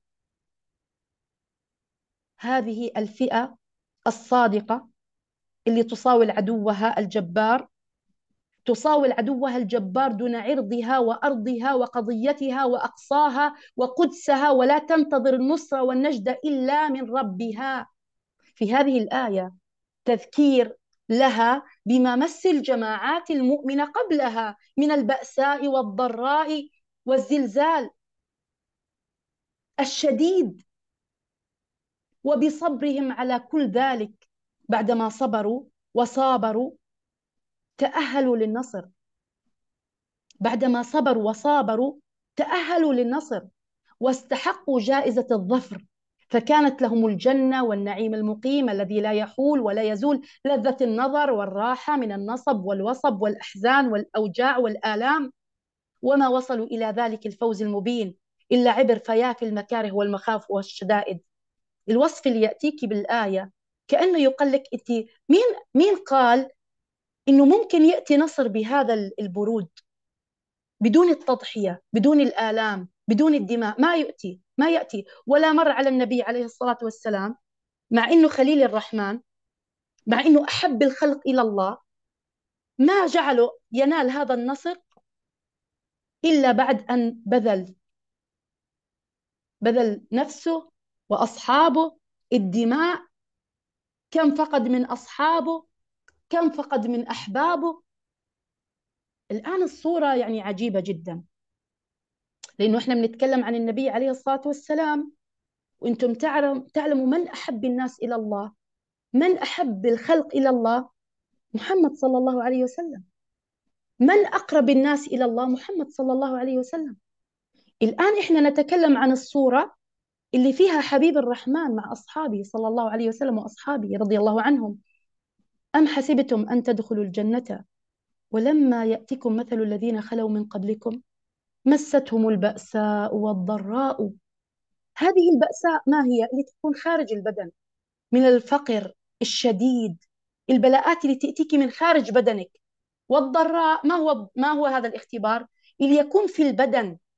هذه الفئة الصادقة اللي تصاول عدوها الجبار، تصاول عدوها الجبار دون عرضها وأرضها وقضيتها وأقصاها وقدسها، ولا تنتظر النصرة والنجدة إلا من ربها. في هذه الآية تذكير لها بما مس الجماعات المؤمنة قبلها من البأساء والضراء والزلزال الشديد، وبصبرهم على كل ذلك بعدما صبروا وصابروا تأهلوا للنصر. بعدما صبروا وصابروا تأهلوا للنصر واستحقوا جائزة الظفر، فكانت لهم الجنة والنعيم المقيم الذي لا يحول ولا يزول، لذة النظر والراحة من النصب والوصب والأحزان والأوجاع والآلام. وما وصلوا إلى ذلك الفوز المبين إلا عبر فياف المكاره والمخاوف والشدائد. الوصف اللي يأتيك بالآية كأنه يقول لك أنت مين قال إنه ممكن يأتي نصر بهذا البرود، بدون التضحية، بدون الآلام، بدون الدماء؟ ما يأتي. ولا مر على النبي عليه الصلاة والسلام، مع إنه خليل الرحمن، مع إنه أحب الخلق إلى الله، ما جعله ينال هذا النصر إلا بعد أن بذل نفسه وأصحابه الدماء. كم فقد من أصحابه، كم فقد من أحبابه. الآن الصورة يعني عجيبة جدا، لأنه إحنا بنتكلم عن النبي عليه الصلاة والسلام، وأنتم تعلموا من أحب الناس إلى الله، من أحب الخلق إلى الله؟ محمد صلى الله عليه وسلم. من أقرب الناس إلى الله؟ محمد صلى الله عليه وسلم. الآن إحنا نتكلم عن الصورة اللي فيها حبيب الرحمن مع أصحابه صلى الله عليه وسلم وأصحابه رضي الله عنهم. أم حسبتم أن تدخلوا الجنة ولما يأتكم مثل الذين خلوا من قبلكم مستهم البأساء والضراء. هذه البأساء ما هي؟ اللي تكون خارج البدن، من الفقر الشديد، البلاءات اللي تأتيك من خارج بدنك. والضراء ما هو هذا الاختبار اللي يكون في البدن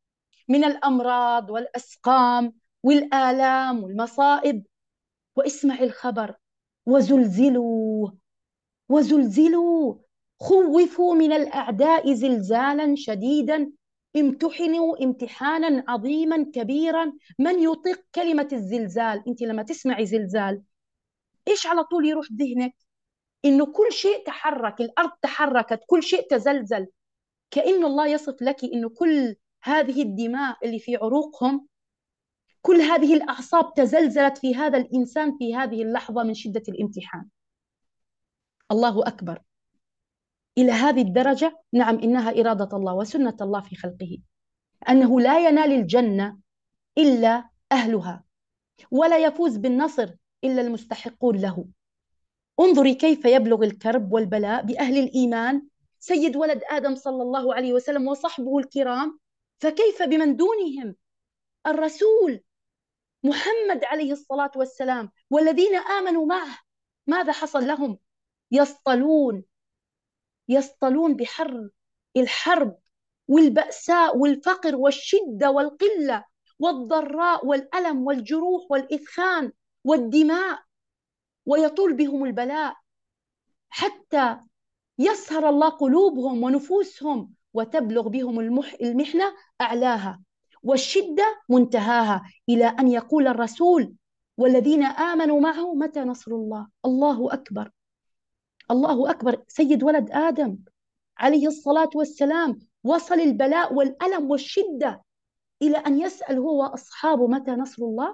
من الأمراض والأسقام والآلام والمصائب. واسمع الخبر: وزلزلوا وزلزلوا، خوفوا من الأعداء زلزالا شديدا، امتحنوا امتحانا عظيما كبيرا. من يطيق كلمة الزلزال؟ أنت لما تسمعي زلزال إيش على طول يروح ذهنك؟ إنه كل شيء تحرك، الأرض تحركت، كل شيء تزلزل. كأن الله يصف لك إنه كل هذه الدماء اللي في عروقهم، كل هذه الأعصاب تزلزلت في هذا الإنسان في هذه اللحظة من شدة الامتحان. الله أكبر. إلى هذه الدرجة، نعم، إنها إرادة الله وسنة الله في خلقه، أنه لا ينال الجنة إلا أهلها، ولا يفوز بالنصر إلا المستحقون له. انظري كيف يبلغ الكرب والبلاء بأهل الإيمان، سيد ولد آدم صلى الله عليه وسلم وصحبه الكرام، فكيف بمن دونهم؟ الرسول محمد عليه الصلاة والسلام والذين آمنوا معه، ماذا حصل لهم؟ يصطلون، يصطلون بحر الحرب والبأساء والفقر والشدة والقلة والضراء والألم والجروح والإثخان والدماء، ويطول بهم البلاء حتى يسهر الله قلوبهم ونفوسهم، وتبلغ بهم المحنة أعلاها والشدة منتهاها، إلى أن يقول الرسول والذين آمنوا معه: متى نصر الله؟ الله أكبر. الله أكبر. سيد ولد آدم عليه الصلاة والسلام وصل البلاء والألم والشدة إلى أن يسأل هو وأصحابه: متى نصر الله؟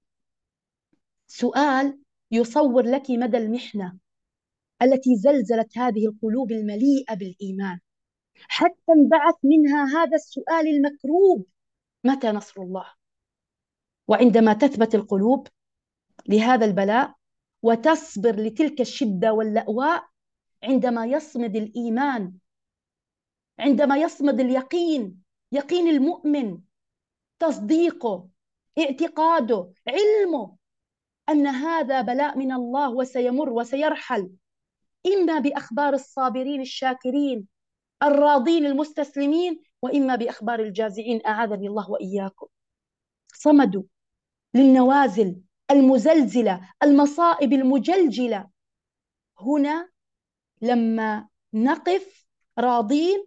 سؤال يصور لك مدى المحنة التي زلزلت هذه القلوب المليئة بالإيمان، حتى انبعث منها هذا السؤال المكروب: متى نصر الله؟ وعندما تثبت القلوب لهذا البلاء وتصبر لتلك الشدة واللأواء، عندما يصمد الإيمان، عندما يصمد اليقين، يقين المؤمن، تصديقه، اعتقاده، علمه أن هذا بلاء من الله وسيمر وسيرحل، إما بأخبار الصابرين الشاكرين الراضين المستسلمين، وإما بأخبار الجازعين، أعاذني الله وإياكم. صمدوا للنوازل المزلزلة، المصائب المجلجلة. هنا لما نقف راضين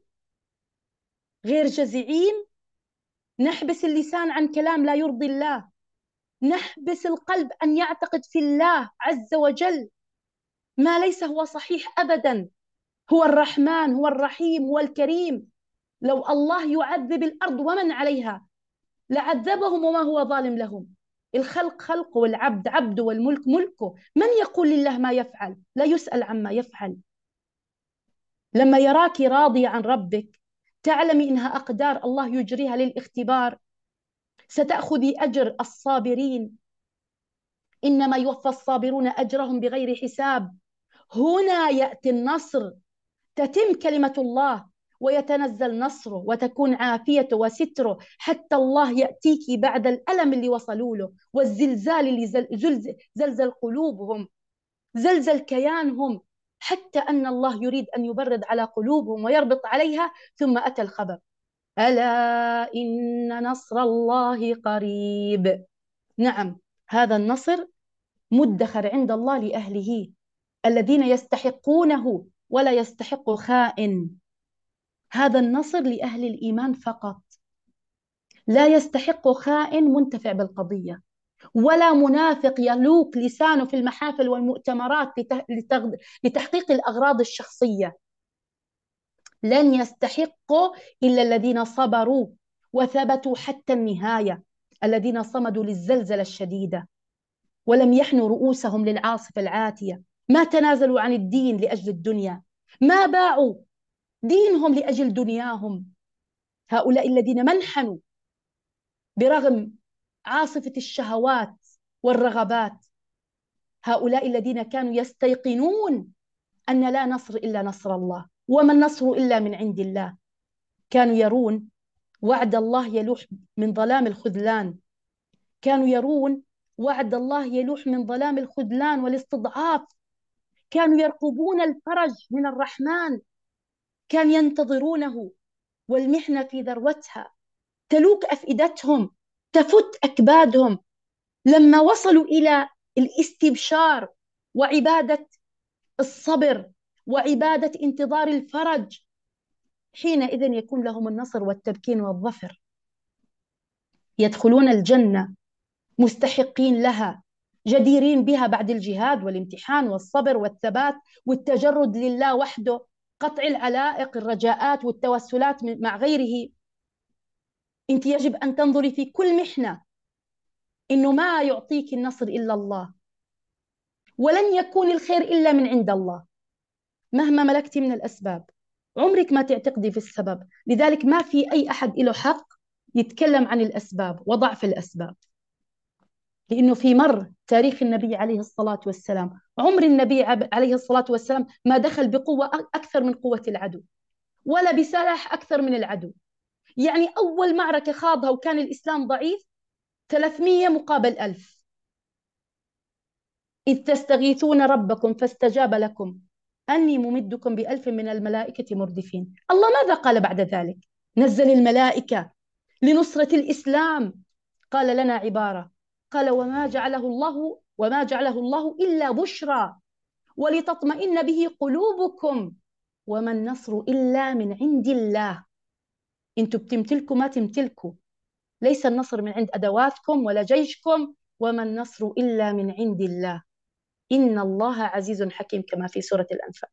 غير جزعين، نحبس اللسان عن كلام لا يرضي الله، نحبس القلب أن يعتقد في الله عز وجل ما ليس هو صحيح أبدا. هو الرحمن، هو الرحيم، هو الكريم. لو الله يعذب الأرض ومن عليها لعذبهم وما هو ظالم لهم. الخلق خلقه والعبد عبده والملك ملكه. من يقول لله ما يفعل؟ لا يسأل عما يفعل. لما يراك راضية عن ربك، تعلمي إنها أقدار الله يجريها للاختبار. ستأخذي أجر الصابرين، إنما يوفى الصابرون أجرهم بغير حساب. هنا يأتي النصر، تتم كلمة الله ويتنزل نصره وتكون عافيته وستره، حتى الله يأتيك بعد الألم اللي وصلوا له والزلزال اللي زلزل قلوبهم، زلزل كيانهم، حتى أن الله يريد أن يبرد على قلوبهم ويربط عليها. ثم أتى الخبر: ألا إن نصر الله قريب. نعم، هذا النصر مدخر عند الله لأهله الذين يستحقونه، ولا يستحق خائن. هذا النصر لأهل الإيمان فقط، لا يستحق خائن منتفع بالقضية، ولا منافق يلوك لسانه في المحافل والمؤتمرات لتحقيق الأغراض الشخصية. لن يستحقوا إلا الذين صبروا وثبتوا حتى النهاية، الذين صمدوا للزلزلة الشديدة ولم يحنوا رؤوسهم للعاصفة العاتية، ما تنازلوا عن الدين لأجل الدنيا، ما باعوا دينهم لأجل دنياهم. هؤلاء الذين منحنوا برغم عاصفة الشهوات والرغبات، هؤلاء الذين كانوا يستيقنون أن لا نصر إلا نصر الله، وما النصر إلا من عند الله. كانوا يرون وعد الله يلوح من ظلام الخذلان، كانوا يرون وعد الله يلوح من ظلام الخذلان والاستضعاف، كانوا يرقبون الفرج من الرحمن، كانوا ينتظرونه والمحنة في ذروتها. تلوك أفئدتهم، تفت أكبادهم. لما وصلوا إلى الاستبشار وعبادة الصبر وعبادة انتظار الفرج، حينئذ يكون لهم النصر والتمكين والظفر، يدخلون الجنة مستحقين لها، جديرين بها بعد الجهاد والامتحان والصبر والثبات والتجرد لله وحده، قطع العلائق الرجاءات والتوسلات مع غيره. أنت يجب أن تنظري في كل محنة إنه ما يعطيك النصر إلا الله، ولن يكون الخير إلا من عند الله. مهما ملكتي من الأسباب عمرك ما تعتقدي في السبب. لذلك ما في أي أحد له حق يتكلم عن الأسباب وضعف الأسباب، لأنه في مر تاريخ النبي عليه الصلاة والسلام، عمر النبي عليه الصلاة والسلام ما دخل بقوة أكثر من قوة العدو، ولا بسلاح أكثر من العدو. يعني أول معركة خاضها وكان الإسلام ضعيف 300 مقابل 1000، إذ تستغيثون ربكم فاستجاب لكم أني ممدكم ب1000 من الملائكة مردفين. الله ماذا قال بعد ذلك؟ نزل الملائكة لنصرة الإسلام. قال لنا عبارة، قال وما جعله الله إلا بشرى ولتطمئن به قلوبكم وما النصر إلا من عند الله. انتوا بتمتلكوا ما تمتلكوا، ليس النصر من عند أدواتكم ولا جيشكم، وما النصر إلا من عند الله، إن الله عزيز حكيم، كما في سورة الأنفال.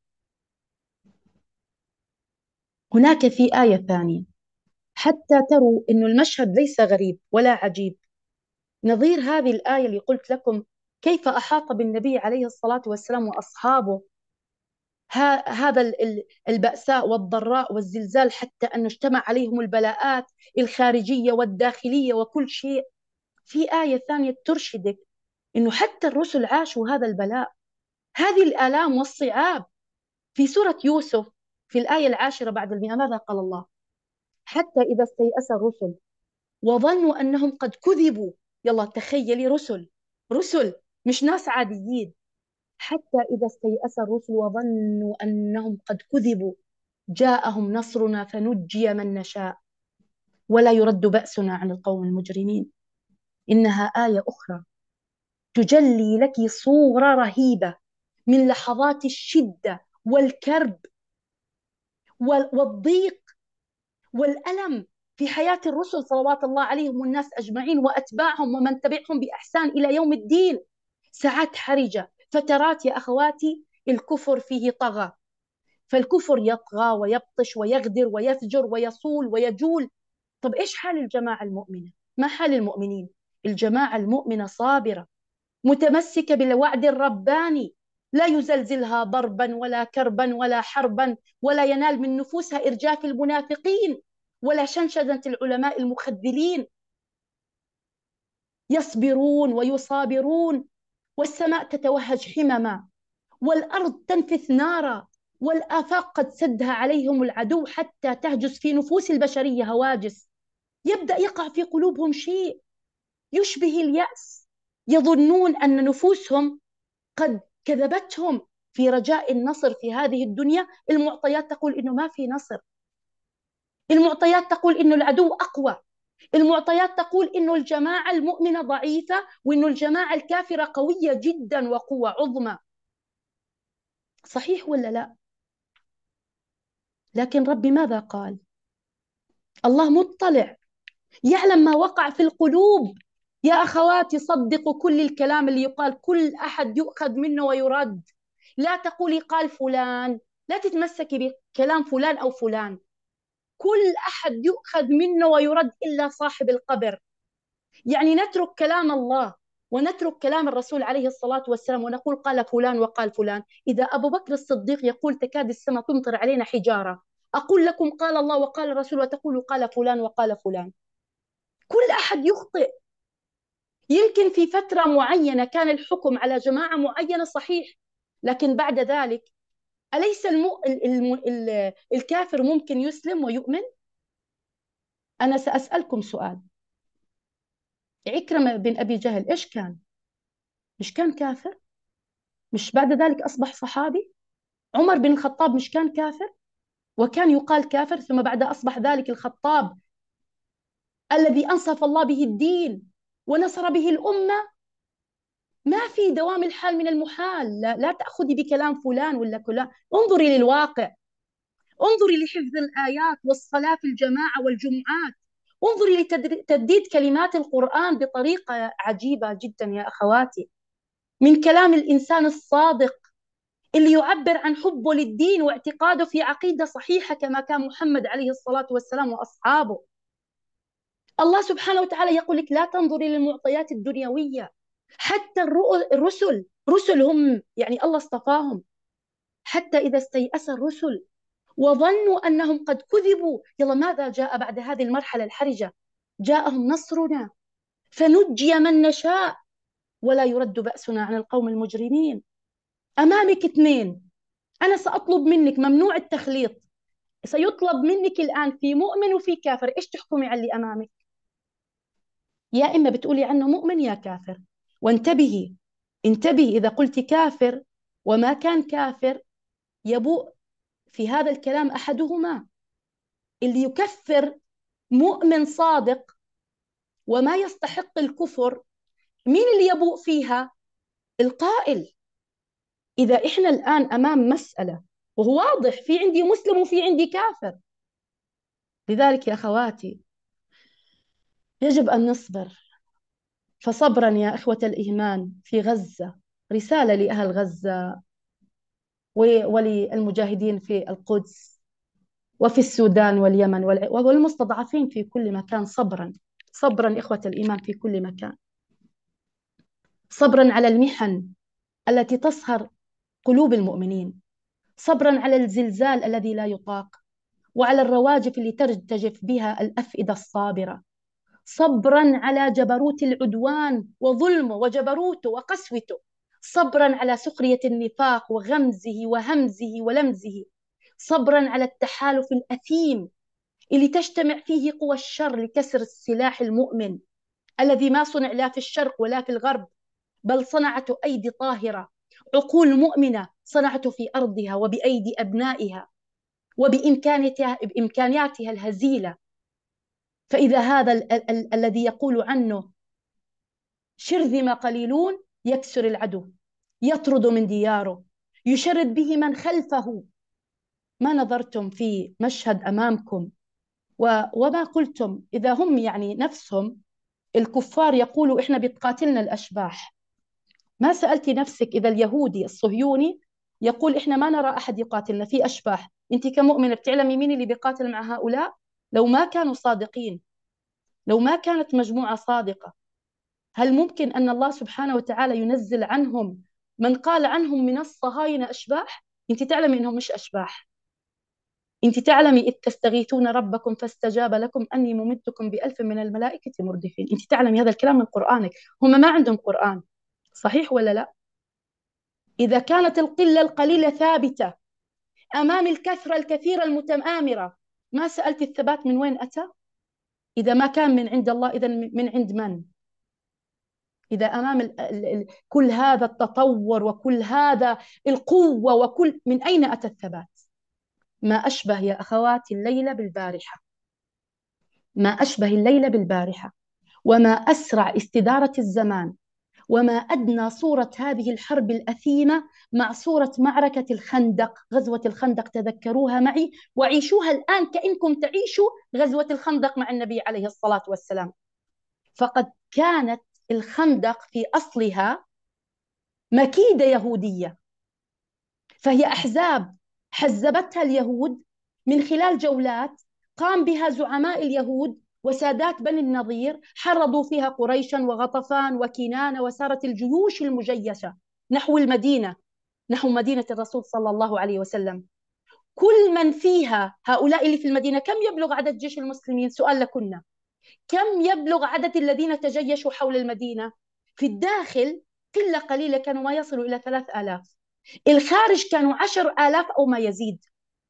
هناك في آية ثانية حتى تروا أن المشهد ليس غريب ولا عجيب، نظير هذه الآية اللي قلت لكم كيف أحاط بالنبي عليه الصلاة والسلام وأصحابه هذا البأساء والضراء والزلزال، حتى أن اجتمع عليهم البلاءات الخارجية والداخلية وكل شيء. في آية ثانية ترشدك أنه حتى الرسل عاشوا هذا البلاء، هذه الآلام والصعاب. في سورة يوسف في الآية 10 بعد 100 ماذا قال الله؟ حتى إذا استيأس الرسل وظنوا أنهم قد كذبوا. يلا تخيلي، رسل مش ناس عاديين. حتى إذا استيأس الرسل وظنوا أنهم قد كذبوا جاءهم نصرنا فنجي من نشاء ولا يرد بأسنا عن القوم المجرمين. إنها آية أخرى تجلي لك صورة رهيبة من لحظات الشدة والكرب والضيق والألم في حياة الرسل صلوات الله عليهم والناس أجمعين وأتباعهم ومن تبعهم بإحسان إلى يوم الدين. ساعات حرجة، فترات يا أخواتي الكفر فيه طغى، فالكفر يطغى ويبطش ويغدر ويفجر ويصول ويجول. طب إيش حال الجماعة المؤمنة؟ ما حال المؤمنين؟ الجماعة المؤمنة صابرة متمسكة بالوعد الرباني، لا يزلزلها ضربا ولا كربا ولا حربا، ولا ينال من نفوسها إرجاف المنافقين ولا شنشنة العلماء المخذلين. يصبرون ويصابرون، والسماء تتوهج حمما، والأرض تنفث نارا، والآفاق قد سدها عليهم العدو حتى تهجس في نفوس البشرية هواجس. يبدأ يقع في قلوبهم شيء يشبه اليأس، يظنون أن نفوسهم قد كذبتهم في رجاء النصر في هذه الدنيا. المعطيات تقول إنه ما في نصر، المعطيات تقول إنه العدو أقوى، المعطيات تقول إنه الجماعة المؤمنة ضعيفة وإنه الجماعة الكافرة قوية جدا وقوة عظمى. صحيح ولا لا؟ لكن ربي ماذا قال؟ الله مطلع، يعلم ما وقع في القلوب. يا أخواتي صدقوا كل الكلام اللي يقال، كل أحد يؤخذ منه ويرد. لا تقولي قال فلان، لا تتمسكي بكلام فلان أو فلان، كل أحد يؤخذ منه ويرد إلا صاحب القبر. يعني نترك كلام الله ونترك كلام الرسول عليه الصلاة والسلام ونقول قال فلان وقال فلان. إذا أبو بكر الصديق يقول تكاد السماء تمطر علينا حجارة، أقول لكم قال الله وقال الرسول وتقول قال فلان وقال فلان. كل أحد يخطئ. يمكن في فترة معينة كان الحكم على جماعة معينة صحيح، لكن بعد ذلك أليس الكافر ممكن يسلم ويؤمن؟ أنا سأسألكم سؤال، عكرمة بن أبي جهل إيش كان؟ مش كان كافر؟ مش بعد ذلك أصبح صحابي؟ عمر بن الخطاب مش كان كافر وكان يقال كافر، ثم بعد أصبح ذلك الخطاب الذي أنصف الله به الدين ونصر به الأمة. ما في دوام الحال من المحال. لا تأخذي بكلام فلان ولا فلان، انظري للواقع، انظري لحفظ الآيات والصلاة في الجماعة والجمعات، انظري لتجديد كلمات القرآن بطريقة عجيبة جدا يا أخواتي، من كلام الإنسان الصادق اللي يعبر عن حبه للدين واعتقاده في عقيدة صحيحة كما كان محمد عليه الصلاة والسلام وأصحابه. الله سبحانه وتعالى يقول لك لا تنظري للمعطيات الدنيوية. حتى رسل هم يعني الله اصطفاهم، حتى إذا استيأس الرسل وظنوا أنهم قد كذبوا، يلا ماذا جاء بعد هذه المرحلة الحرجة؟ جاءهم نصرنا فنجي من نشاء ولا يرد بأسنا عن القوم المجرمين. أمامك اثنين، أنا سأطلب منك ممنوع التخليط، سيطلب منك الآن في مؤمن وفي كافر، إيش تحكمي على اللي أمامك؟ يا إما بتقولي عنه مؤمن يا كافر. وانتبهي، انتبهي، إذا قلت كافر وما كان كافر يبوء في هذا الكلام أحدهما. اللي يكفر مؤمن صادق وما يستحق الكفر، مين اللي يبوء فيها؟ القائل. إذا إحنا الآن أمام مسألة وهو واضح في عندي مسلم وفي عندي كافر، لذلك يا أخواتي يجب أن نصبر. فصبرا يا إخوة الإيمان في غزة، رسالة لأهل غزة وللمجاهدين في القدس وفي السودان واليمن والمستضعفين في كل مكان. صبرا، صبرا إخوة الإيمان في كل مكان، صبرا على المحن التي تصهر قلوب المؤمنين، صبرا على الزلزال الذي لا يطاق، وعلى الرواجف اللي ترتجف بها الأفئدة الصابرة، صبرا على جبروت العدوان وظلمه وجبروته وقسوته، صبرا على سخرية النفاق وغمزه وهمزه ولمزه، صبرا على التحالف الأثيم اللي تجتمع فيه قوى الشر لكسر السلاح المؤمن الذي ما صنع لا في الشرق ولا في الغرب، بل صنعته أيدي طاهرة، عقول مؤمنة صنعته في أرضها وبأيدي أبنائها بإمكانياتها الهزيلة. فإذا هذا الذي يقول عنه شرذم قليلون يكسر العدو، يطرد من دياره، يشرد به من خلفه، ما نظرتم في مشهد أمامكم وما قلتم إذا هم يعني نفسهم الكفار يقولوا إحنا بتقاتلنا الأشباح؟ ما سألتي نفسك إذا اليهودي الصهيوني يقول إحنا ما نرى أحد يقاتلنا في أشباح، أنت كمؤمنة بتعلمي مين اللي بيقاتل مع هؤلاء؟ لو ما كانوا صادقين، لو ما كانت مجموعة صادقة، هل ممكن أن الله سبحانه وتعالى ينزل عنهم من قال عنهم من الصهاينة أشباح؟ أنت تعلمي إنهم مش أشباح. أنت تعلمي إذ تستغيثون ربكم فاستجاب لكم أني ممدكم بألف من الملائكة مردفين. أنت تعلمي هذا الكلام من قرآنك، هم ما عندهم قرآن، صحيح ولا لا؟ إذا كانت القلة القليلة ثابتة أمام الكثرة الكثيرة المتآمرة، ما سألت الثبات من وين أتى؟ إذا ما كان من عند الله إذا من عند من؟ إذا أمام كل هذا التطور وكل هذا القوة وكل، من أين أتى الثبات؟ ما أشبه يا أخواتي الليلة بالبارحة، ما أشبه الليلة بالبارحة، وما أسرع استدارة الزمان، وما أدنى صورة هذه الحرب الأثيمة مع صورة معركة الخندق، غزوة الخندق، تذكروها معي وعيشوها الآن كأنكم تعيشوا غزوة الخندق مع النبي عليه الصلاة والسلام. فقد كانت الخندق في أصلها مكيدة يهودية، فهي أحزاب حزبتها اليهود من خلال جولات قام بها زعماء اليهود وسادات بني النضير، حرضوا فيها قريشا وغطفان وكنانة، وسارت الجيوش المجيشة نحو المدينة، نحو مدينة الرسول صلى الله عليه وسلم. كل من فيها، هؤلاء اللي في المدينة، كم يبلغ عدد جيش المسلمين؟ سؤال لكنا، كم يبلغ عدد الذين تجيشوا حول المدينة؟ في الداخل قلة قليلة، كانوا ما يصلوا إلى 3000، الخارج كانوا 10,000 أو ما يزيد.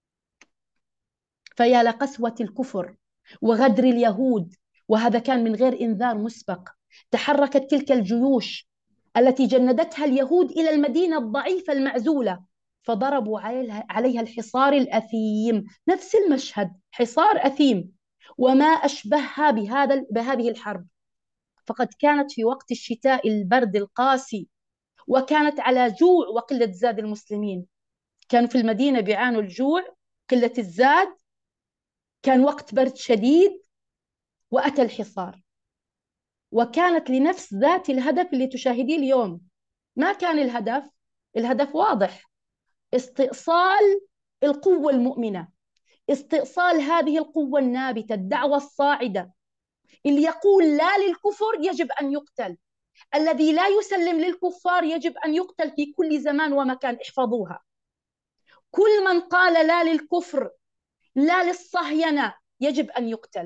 فيا لقسوة الكفر وغدر اليهود، وهذا كان من غير إنذار مسبق. تحركت تلك الجيوش التي جندتها اليهود إلى المدينة الضعيفة المعزولة، فضربوا عليها الحصار الأثيم، نفس المشهد، حصار أثيم، وما أشبهها بهذه الحرب. فقد كانت في وقت الشتاء البرد القاسي، وكانت على جوع وقلة زاد المسلمين. كانوا في المدينة بيعانوا الجوع، قلة الزاد، كان وقت برد شديد، وأتى الحصار. وكانت لنفس ذات الهدف اللي تشاهديه اليوم. ما كان الهدف واضح: استئصال القوة المؤمنة، استئصال هذه القوة النابتة، الدعوة الصاعدة، اللي يقول لا للكفر يجب أن يقتل، الذي لا يسلم للكفار يجب أن يقتل في كل زمان ومكان. احفظوها: كل من قال لا للكفر، لا للصهينة، يجب أن يقتل.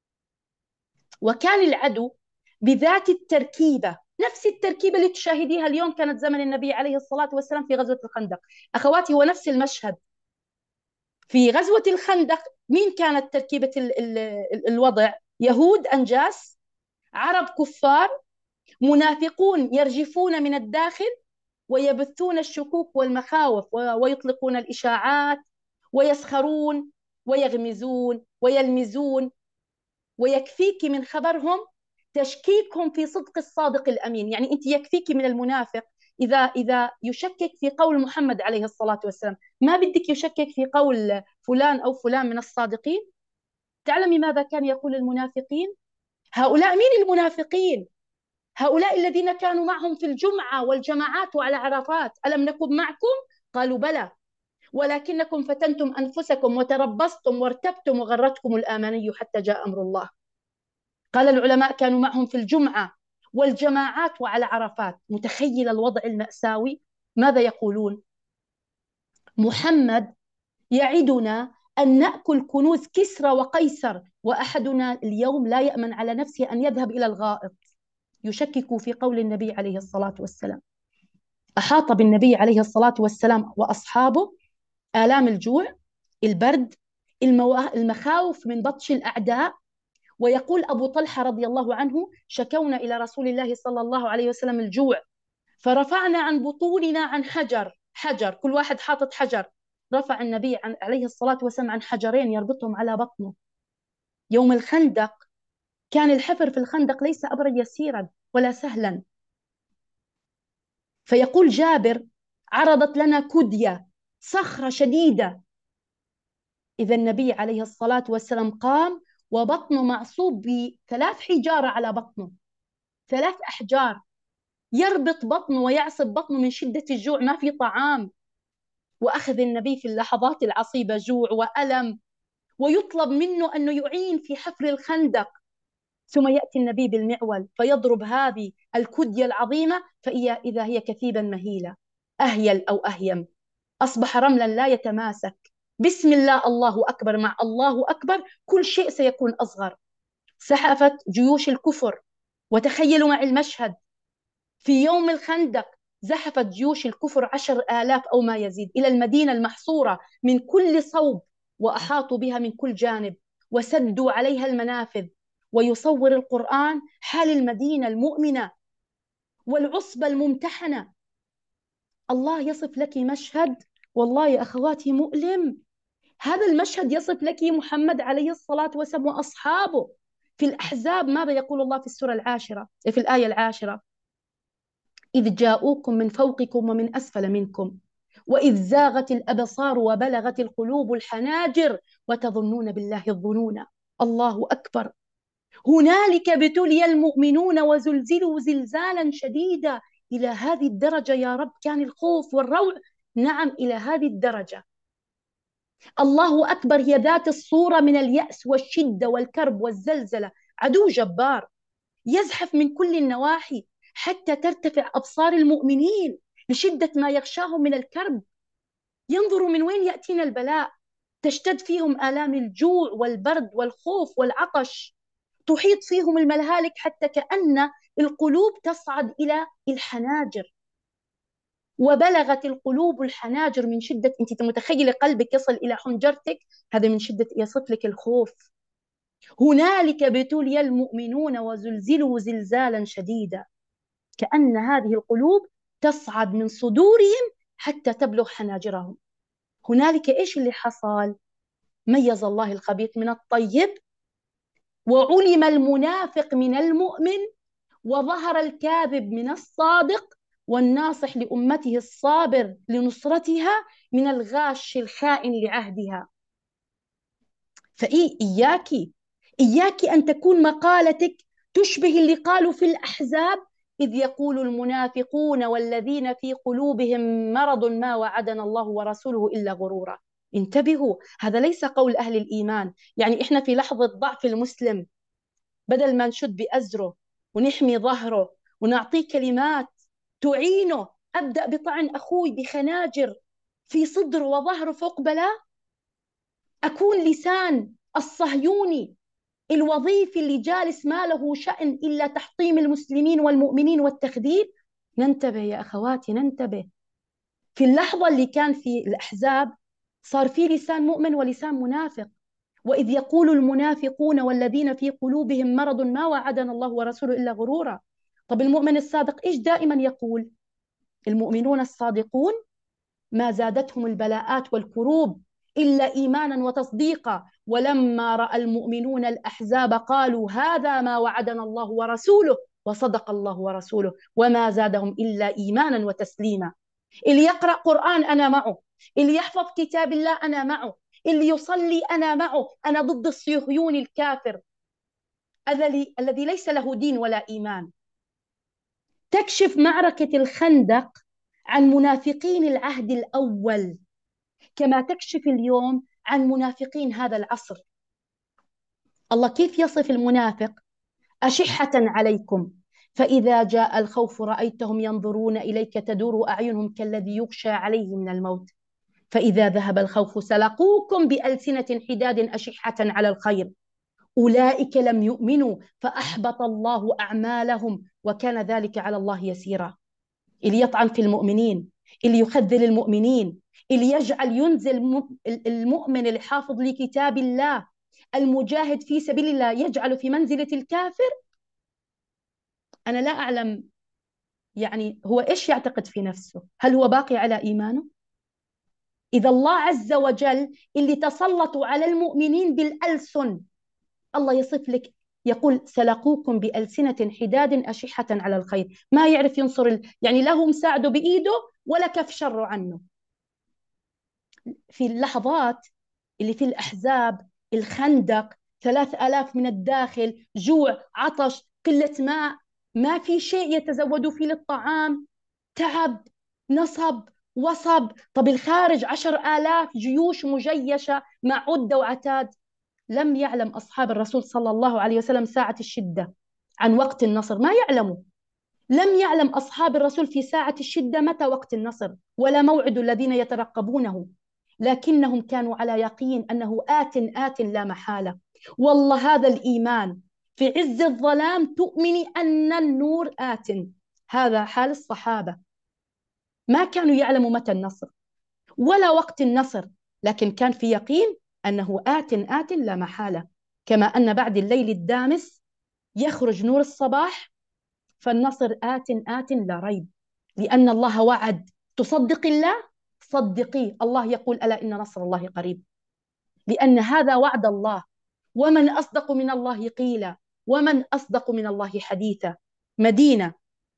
وكان العدو بذات التركيبة، نفس التركيبة اللي تشاهديها اليوم كانت زمن النبي عليه الصلاة والسلام في غزوة الخندق. أخواتي، هو نفس المشهد في غزوة الخندق. مين كانت تركيبة الوضع؟ يهود أنجاس، عرب كفار، منافقون يرجفون من الداخل ويبثون الشكوك والمخاوف ويطلقون الإشاعات ويسخرون ويغمزون ويلمزون. ويكفيك من خبرهم تشكيكهم في صدق الصادق الأمين. يعني أنت يكفيك من المنافق إذا يشكك في قول محمد عليه الصلاة والسلام، ما بدك يشكك في قول فلان أو فلان من الصادقين. تعلمي ماذا كان يقول المنافقين؟ هؤلاء مين المنافقين؟ هؤلاء الذين كانوا معهم في الجمعة والجماعات وعلى عرفات. ألم نكن معكم؟ قالوا بلى، ولكنكم فتنتم أنفسكم وتربصتم وارتبتم وغرتكم الآماني حتى جاء أمر الله. قال العلماء كانوا معهم في الجمعة والجماعات وعلى عرفات. متخيل الوضع المأساوي؟ ماذا يقولون؟ محمد يعدنا أن نأكل كنوز كسرى وقيصر، وأحدنا اليوم لا يأمن على نفسه أن يذهب إلى الغائط. يشكك في قول النبي عليه الصلاة والسلام. أحاط بالنبي عليه الصلاة والسلام وأصحابه آلام الجوع، البرد، المخاوف من بطش الأعداء. ويقول أبو طلحة رضي الله عنه: شكونا إلى رسول الله صلى الله عليه وسلم الجوع، فرفعنا عن بطوننا عن حجر، كل واحد حاطط حجر. رفع النبي عليه الصلاة والسلام عن حجرين يربطهم على بطنه. يوم الخندق كان الحفر في الخندق ليس أمرا يسيرا ولا سهلا. فيقول جابر: عرضت لنا كدية، صخرة شديدة. إذا النبي عليه الصلاة والسلام قام وبطنه معصوب بثلاث حجارة على بطنه، ثلاث أحجار، يربط بطنه ويعصب بطنه من شدة الجوع، ما في طعام. وأخذ النبي في اللحظات العصيبة جوع وألم، ويطلب منه أنه يعين في حفر الخندق. ثم يأتي النبي بالمعول فيضرب هذه الكدية العظيمة، فإذا هي كثيبا مهيلة، أهيل أو أهيم، أصبح رملا لا يتماسك. بسم الله، الله أكبر، مع الله أكبر كل شيء سيكون أصغر. سحفت جيوش الكفر. وتخيلوا مع المشهد: في يوم الخندق زحفت جيوش الكفر 10,000 أو ما يزيد إلى المدينة المحصورة من كل صوب، وأحاطوا بها من كل جانب وسدوا عليها المنافذ. ويصور القرآن حال المدينة المؤمنة والعصبة الممتحنة. الله يصف لك مشهد والله يا أخواتي مؤلم. هذا المشهد يصف لك محمد عليه الصلاة والسلام وأصحابه في الأحزاب. ماذا يقول الله في السورة العاشرة، في الآية العاشرة؟ إذ جاءوكم من فوقكم ومن أسفل منكم وإذ زاغت الأبصار وبلغت القلوب الحناجر وتظنون بالله الظنون. الله أكبر. هنالك ابتلي المؤمنون وزلزلوا زلزالا شديدا. إلى هذه الدرجة يا رب كان الخوف والروع؟ نعم، إلى هذه الدرجة. الله أكبر هي ذات الصورة من اليأس والشدة والكرب والزلزلة. عدو جبار يزحف من كل النواحي حتى ترتفع أبصار المؤمنين لشدة ما يغشاهم من الكرب. ينظروا من وين يأتينا البلاء. تشتد فيهم آلام الجوع والبرد والخوف والعطش. تحيط فيهم الملهالك حتى كأن القلوب تصعد إلى الحناجر. وبلغت القلوب الحناجر من شدة، أنت متخيلة قلبك يصل إلى حنجرتك؟ هذا من شدة يصف لك الخوف. هنالك ابتلي المؤمنون وزلزلوا زلزالا شديدا. كأن هذه القلوب تصعد من صدورهم حتى تبلغ حناجرهم. هنالك إيش اللي حصل؟ ميز الله الخبيث من الطيب وعلم المنافق من المؤمن، وظهر الكاذب من الصادق، والناصح لأمته الصابر لنصرتها من الغاش الخائن لعهدها. إياك أن تكون مقالتك تشبه اللي قالوا في الأحزاب: إذ يقول المنافقون والذين في قلوبهم مرض ما وعدنا الله ورسوله إلا غرورا. انتبهوا، هذا ليس قول أهل الإيمان. يعني إحنا في لحظة ضعف المسلم، بدل ما نشد بأزره ونحمي ظهره ونعطيه كلمات تعينه، أبدأ بطعن أخوي بخناجر في صدره وظهره فوق بلاء؟ أكون لسان الصهيوني الوظيفي اللي جالس ما له شأن إلا تحطيم المسلمين والمؤمنين والتخذيل؟ ننتبه يا أخواتي، ننتبه. في اللحظة اللي كان في الأحزاب صار في لسان مؤمن ولسان منافق. وإذ يقول المنافقون والذين في قلوبهم مرض ما وعدنا الله ورسوله إلا غرورا. طب المؤمن الصادق إيش دائما يقول؟ المؤمنون الصادقون ما زادتهم البلاءات والكروب إلا إيمانا وتصديقا، ولما رأى المؤمنون الأحزاب قالوا هذا ما وعدنا الله ورسوله وصدق الله ورسوله وما زادهم إلا إيمانا وتسليما. اللي يقرأ قرآن أنا معه، اللي يحفظ كتاب الله أنا معه، اللي يصلي أنا معه. أنا ضد الصهيوني الكافر الذي ليس له دين ولا إيمان. تكشف معركة الخندق عن منافقين العهد الأول، كما تكشف اليوم عن منافقين هذا العصر. الله كيف يصف المنافق؟ أشحة عليكم فإذا جاء الخوف رأيتهم ينظرون إليك تدور أعينهم كالذي يغشى عليه من الموت، فإذا ذهب الخوف سلقوكم بألسنة حداد أشحة على الخير، أولئك لم يؤمنوا فأحبط الله أعمالهم وكان ذلك على الله يسيرا. اللي يطعن في المؤمنين، اللي يخذل المؤمنين، اللي يجعل ينزل المؤمن الحافظ لكتاب الله المجاهد في سبيل الله يجعل في منزلة الكافر. أنا لا أعلم يعني هو إيش يعتقد في نفسه، هل هو باقي على إيمانه؟ إذا الله عز وجل اللي تسلطوا على المؤمنين بالألسن، الله يصف لك يقول سلقوكم بألسنة حداد أشحة على الخير، ما يعرف ينصر يعني لا هو مساعده بإيده ولا كف شره عنه. في اللحظات اللي في الأحزاب، الخندق، 3000 من الداخل، جوع، عطش، قلة ماء، ما في شيء يتزودوا فيه للطعام، تعب، نصب، وصب. طب الخارج 10,000 جيوش مجيشة مع عدة وعتاد. لم يعلم أصحاب الرسول صلى الله عليه وسلم ساعة الشدة عن وقت النصر، ما يعلموا. لم يعلم أصحاب الرسول في ساعة الشدة متى وقت النصر ولا موعد الذين يترقبونه، لكنهم كانوا على يقين أنه آت لا محالة. والله هذا الإيمان في عز الظلام تؤمني أن النور آت. هذا حال الصحابة، ما كانوا يعلموا متى النصر ولا وقت النصر، لكن كان في يقين أنه آت لا محالة. كما أن بعد الليل الدامس يخرج نور الصباح، فالنصر آت لا ريب، لأن الله وعد. تصدق الله؟ صدقيه، الله يقول ألا إن نصر الله قريب، لأن هذا وعد الله. ومن أصدق من الله قيلا ومن أصدق من الله حديثا. مدينة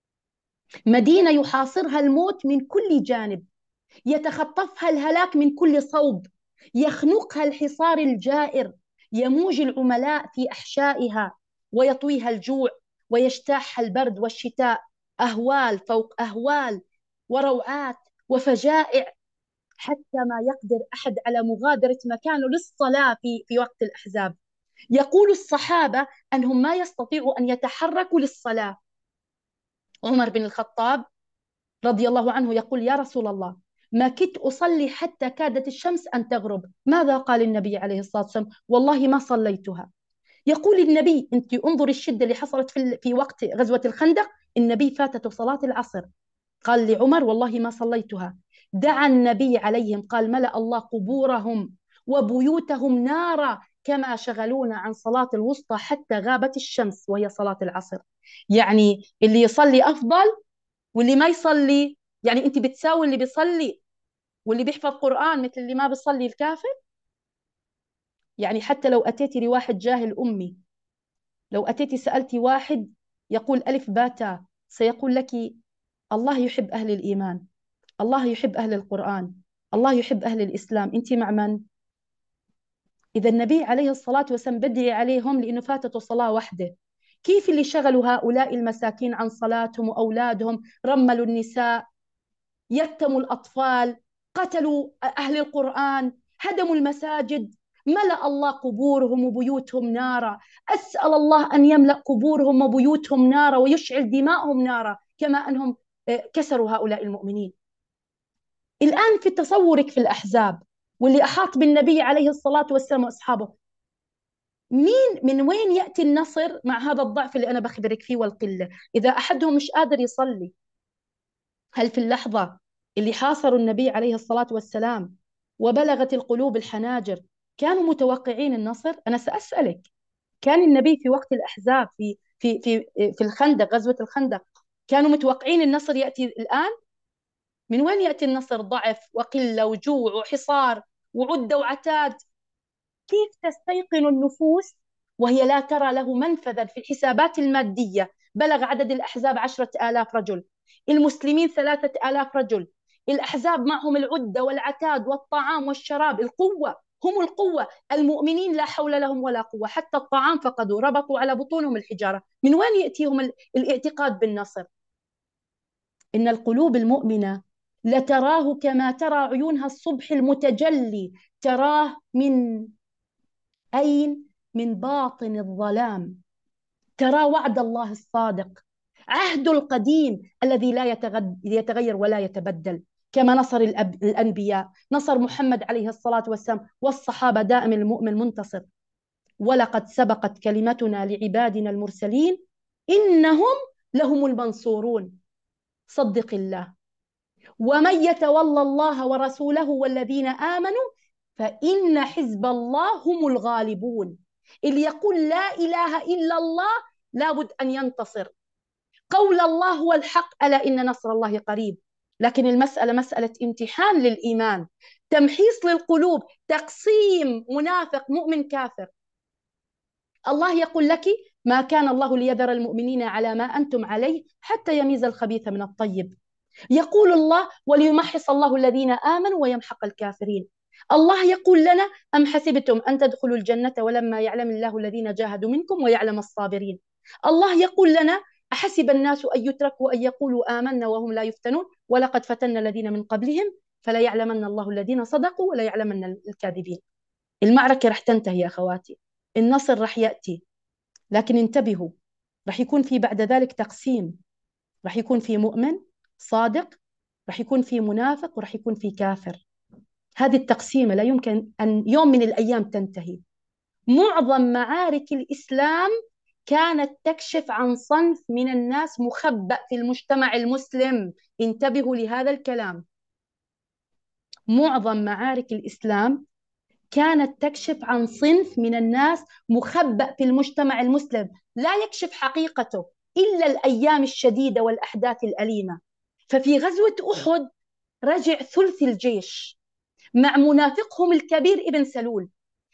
مدينة يحاصرها الموت من كل جانب، يتخطفها الهلاك من كل صوب، يخنقها الحصار الجائر، يموج العملاء في أحشائها ويطويها الجوع ويجتاحها البرد والشتاء، أهوال فوق أهوال وروعات وفجائع، حتى ما يقدر أحد على مغادرة مكانه للصلاة في وقت الأحزاب. يقول الصحابة أنهم ما يستطيعوا أن يتحركوا للصلاة. عمر بن الخطاب رضي الله عنه يقول يا رسول الله ما كدت أصلي حتى كادت الشمس أن تغرب. ماذا قال النبي عليه الصلاة والسلام؟ والله ما صليتها. يقول النبي، أنت انظر الشدة اللي حصلت في وقت غزوة الخندق، النبي فاتته صلاة العصر، قال لعمر والله ما صليتها. دعا النبي عليهم قال ملأ الله قبورهم وبيوتهم نارا كما شغلونا عن صلاة الوسطى حتى غابت الشمس وهي صلاة العصر. يعني اللي يصلي أفضل واللي ما يصلي، يعني أنت بتساوي اللي بيصلي واللي بيحفظ قرآن مثل اللي ما بيصلي الكافر؟ يعني حتى لو أتيتي لواحد جاهل أمي لو أتيتي سألتي واحد يقول ألف باتا سيقول لك الله يحب أهل الإيمان، الله يحب أهل القرآن، الله يحب أهل الإسلام. أنت مع من؟ إذا النبي عليه الصلاة والسلام بدعي عليهم لأنه فاتته صلاة واحدة. كيف اللي شغلوا هؤلاء المساكين عن صلاتهم وأولادهم، رملوا النساء، يتموا الأطفال، قتلوا أهل القرآن، هدموا المساجد، ملأ الله قبورهم وبيوتهم نارا. أسأل الله أن يملأ قبورهم وبيوتهم نارا ويشعل دماءهم نارا كما أنهم كسروا هؤلاء المؤمنين. الآن في تصورك في الأحزاب واللي أحاط بالنبي عليه الصلاة والسلام وأصحابه، من وين يأتي النصر مع هذا الضعف اللي أنا بخبرك فيه والقلة؟ إذا أحدهم مش قادر يصلي، هل في اللحظة اللي حاصروا النبي عليه الصلاة والسلام وبلغت القلوب الحناجر كانوا متوقعين النصر؟ أنا سأسألك، كان النبي في وقت الأحزاب في الخندق، غزوة الخندق، كانوا متوقعين النصر يأتي الآن؟ من وين يأتي النصر؟ ضعف وقلة وجوع وحصار وعدة وعتاد. كيف تستيقن النفوس وهي لا ترى له منفذا في الحسابات المادية؟ بلغ عدد الأحزاب 10,000 رجل، المسلمين 3,000 رجل، الأحزاب معهم العدة والعتاد والطعام والشراب، القوة، هم القوة، المؤمنين لا حول لهم ولا قوة، حتى الطعام فقدوا، ربطوا على بطونهم الحجارة. من وين يأتيهم الاعتقاد بالنصر؟ إن القلوب المؤمنة لتراه كما ترى عيونها الصبح المتجلي، تراه من أين؟ من باطن الظلام. ترى وعد الله الصادق، عهد القديم الذي لا يتغير ولا يتبدل. كما نصر الأنبياء، نصر محمد عليه الصلاة والسلام والصحابة، دائم المؤمن منتصر. ولقد سبقت كلمتنا لعبادنا المرسلين إنهم لهم المنصورون. صدق الله. ومن يتولى الله ورسوله والذين آمنوا فإن حزب الله هم الغالبون. اللي يقول لا إله إلا الله لابد أن ينتصر. قول الله هو الحق، ألا إن نصر الله قريب. لكن المسألة مسألة امتحان للإيمان، تمحيص للقلوب، تقسيم منافق مؤمن كافر. الله يقول لك ما كان الله ليذر المؤمنين على ما أنتم عليه حتى يميز الخبيث من الطيب. يقول الله وليمحص الله الذين آمنوا ويمحق الكافرين. الله يقول لنا أم حسبتم أن تدخلوا الجنة ولما يعلم الله الذين جاهدوا منكم ويعلم الصابرين. الله يقول لنا أحسب الناس أن يتركوا أن يقولوا آمنا وهم لا يفتنون ولقد فتنا الذين من قبلهم فلا يعلمن الله الذين صدقوا ولا يعلمن الكاذبين. المعركة رح تنتهي يا أخواتي، النصر رح يأتي، لكن انتبهوا، رح يكون في بعد ذلك تقسيم، رح يكون في مؤمن صادق، رح يكون في منافق، ورح يكون في كافر. هذه التقسيمة لا يمكن أن يوم من الأيام تنتهي. معظم معارك الإسلام كانت تكشف عن صنف من الناس مخبأ في المجتمع المسلم. انتبهوا لهذا الكلام. معظم معارك الإسلام كانت تكشف عن صنف من الناس مخبأ في المجتمع المسلم، لا يكشف حقيقته إلا الأيام الشديدة والأحداث الأليمة. ففي غزوة أحد رجع ثلث الجيش مع منافقهم الكبير ابن سلول.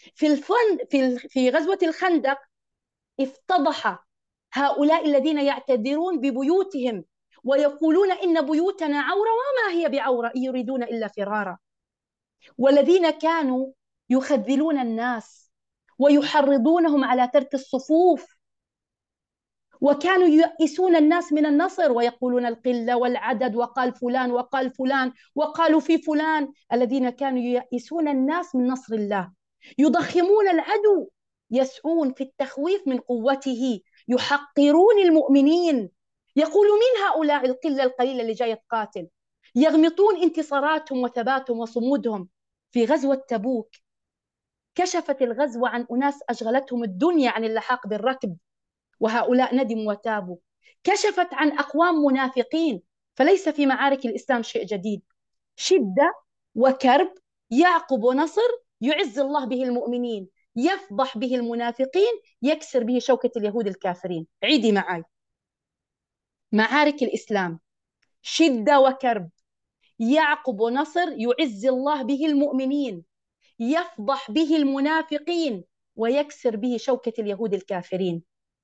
في غزوة الخندق افتضح هؤلاء الذين يعتذرون ببيوتهم ويقولون إن بيوتنا عورة وما هي بعورة إن يريدون إلا فرارا. والذين كانوا يخذلون الناس ويحرضونهم على ترك الصفوف، وكانوا ييئسون الناس من النصر ويقولون القلة والعدد، وقال فلان وقال فلان وقالوا في فلان. الذين كانوا ييئسون الناس من نصر الله، يضخمون العدو، يسعون في التخويف من قوته، يحقرون المؤمنين، يقولوا من هؤلاء القلة القليلة اللي جاية تقاتل، يغمطون انتصاراتهم وثباتهم وصمودهم. في غزوة تبوك كشفت الغزوة عن أناس أشغلتهم الدنيا عن اللحاق بالركب، وهؤلاء ندموا وتابوا. كشفت عن أقوام منافقين. فليس في معارك الإسلام شيء جديد، شدة وكرب، يعقب ونصر، يعز الله به المؤمنين، يفضح به المنافقين، يكسر به شوكة اليهود الكافرين. عيدي معي، معارك الإسلام شدة وكرب، يعقب ونصر، يعز الله به المؤمنين، يفضح به المنافقين، ويكسر به شوكة اليهود الكافرين.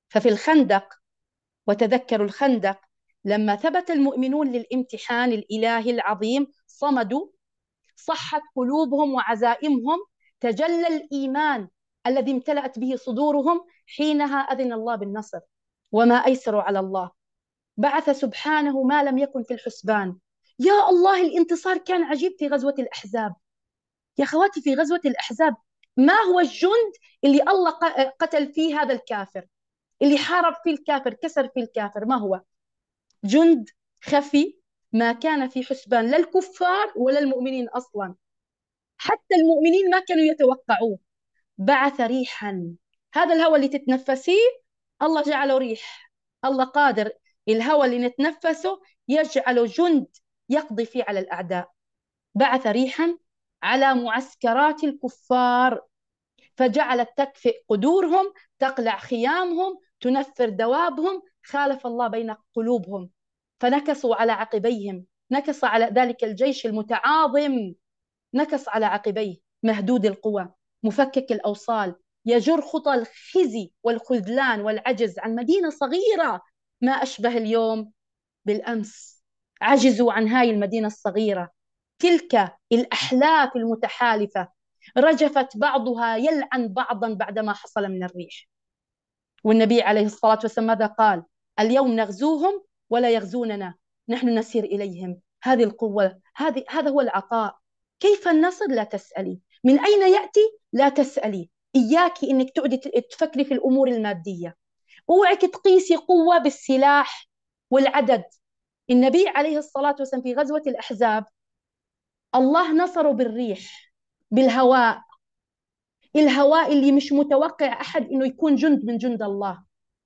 ففي الخندق، وتذكروا الخندق لما ثبت المؤمنون للامتحان الإلهي العظيم صمدوا، صحت قلوبهم وعزائمهم، تجلى الإيمان الذي امتلأت به صدورهم، حينها أذن الله بالنصر. وما أيسر على الله، بعث سبحانه ما لم يكن في الحسبان. يا الله، الانتصار كان عجيب في غزوة الأحزاب. يا خواتي، في غزوة الأحزاب ما هو الجند اللي الله قتل فيه هذا الكافر، اللي حارب فيه الكافر، كسر فيه الكافر؟ ما هو؟ جند خفي، ما كان في حسبان لا الكفار ولا المؤمنين أصلا، حتى المؤمنين ما كانوا يتوقعوه. بعث ريحا، هذا الهواء اللي تتنفسيه الله جعله ريح. الله قادر الهواء اللي نتنفسه يجعله جند يقضي فيه على الأعداء. بعث ريحا على معسكرات الكفار، فجعلت تكفئ قدورهم، تقلع خيامهم، تنفر دوابهم. خالف الله بين قلوبهم، فنكصوا على عقبيهم. نكص على ذلك الجيش المتعاظم، نكص على عقبيه، مهدود القوى، مفكك الأوصال، يجر خطى الخزي والخذلان والعجز عن مدينة صغيرة ما أشبه اليوم بالأمس. عجزوا عن هاي المدينة الصغيرة، تلك الأحلاف المتحالفة رجفت بعضها يلعن بعضا بعدما حصل من الريح. والنبي عليه الصلاة والسلام ماذا قال؟ اليوم نغزوهم ولا يغزوننا، نحن نسير إليهم. هذه القوة، هذا هو العطاء. كيف النصر؟ لا تسألي. من أين يأتي؟ لا تسألي. إياك إنك تقعدي تفكري في الأمور المادية. اوعك تقيسي قوة بالسلاح والعدد. النبي عليه الصلاة والسلام في غزوة الأحزاب الله نصره بالريح، بالهواء، الهواء اللي مش متوقع أحد إنه يكون جند من جند الله.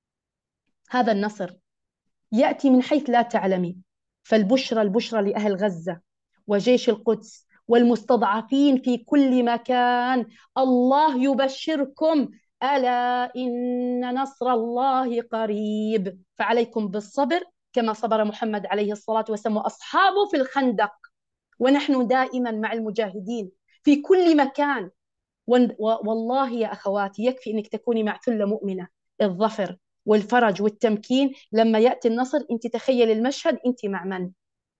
هذا النصر يأتي من حيث لا تعلمي. فالبشرى، البشرى لأهل غزة وجيش القدس والمستضعفين في كل مكان. الله يبشركم، ألا إن نصر الله قريب. فعليكم بالصبر كما صبر محمد عليه الصلاة والسلام وأصحابه في الخندق، ونحن دائما مع المجاهدين في كل مكان. والله يا أخواتي يكفي أنك تكوني مع ثلة مؤمنة، الظفر والفرج والتمكين لما يأتي النصر. أنت تخيلي المشهد، أنت مع من؟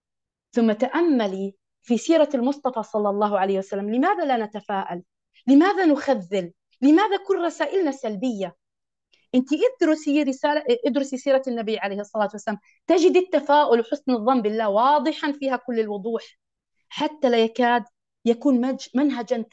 ثم تأملي في سيرة المصطفى صلى الله عليه وسلم. لماذا لا نتفاءل؟ لماذا نخذل؟ لماذا كل رسائلنا سلبية؟ أنت ادرسي سيرة النبي عليه الصلاة والسلام، تجد التفاؤل وحسن الظن بالله واضحا فيها كل الوضوح، حتى لا يكاد يكون منهجا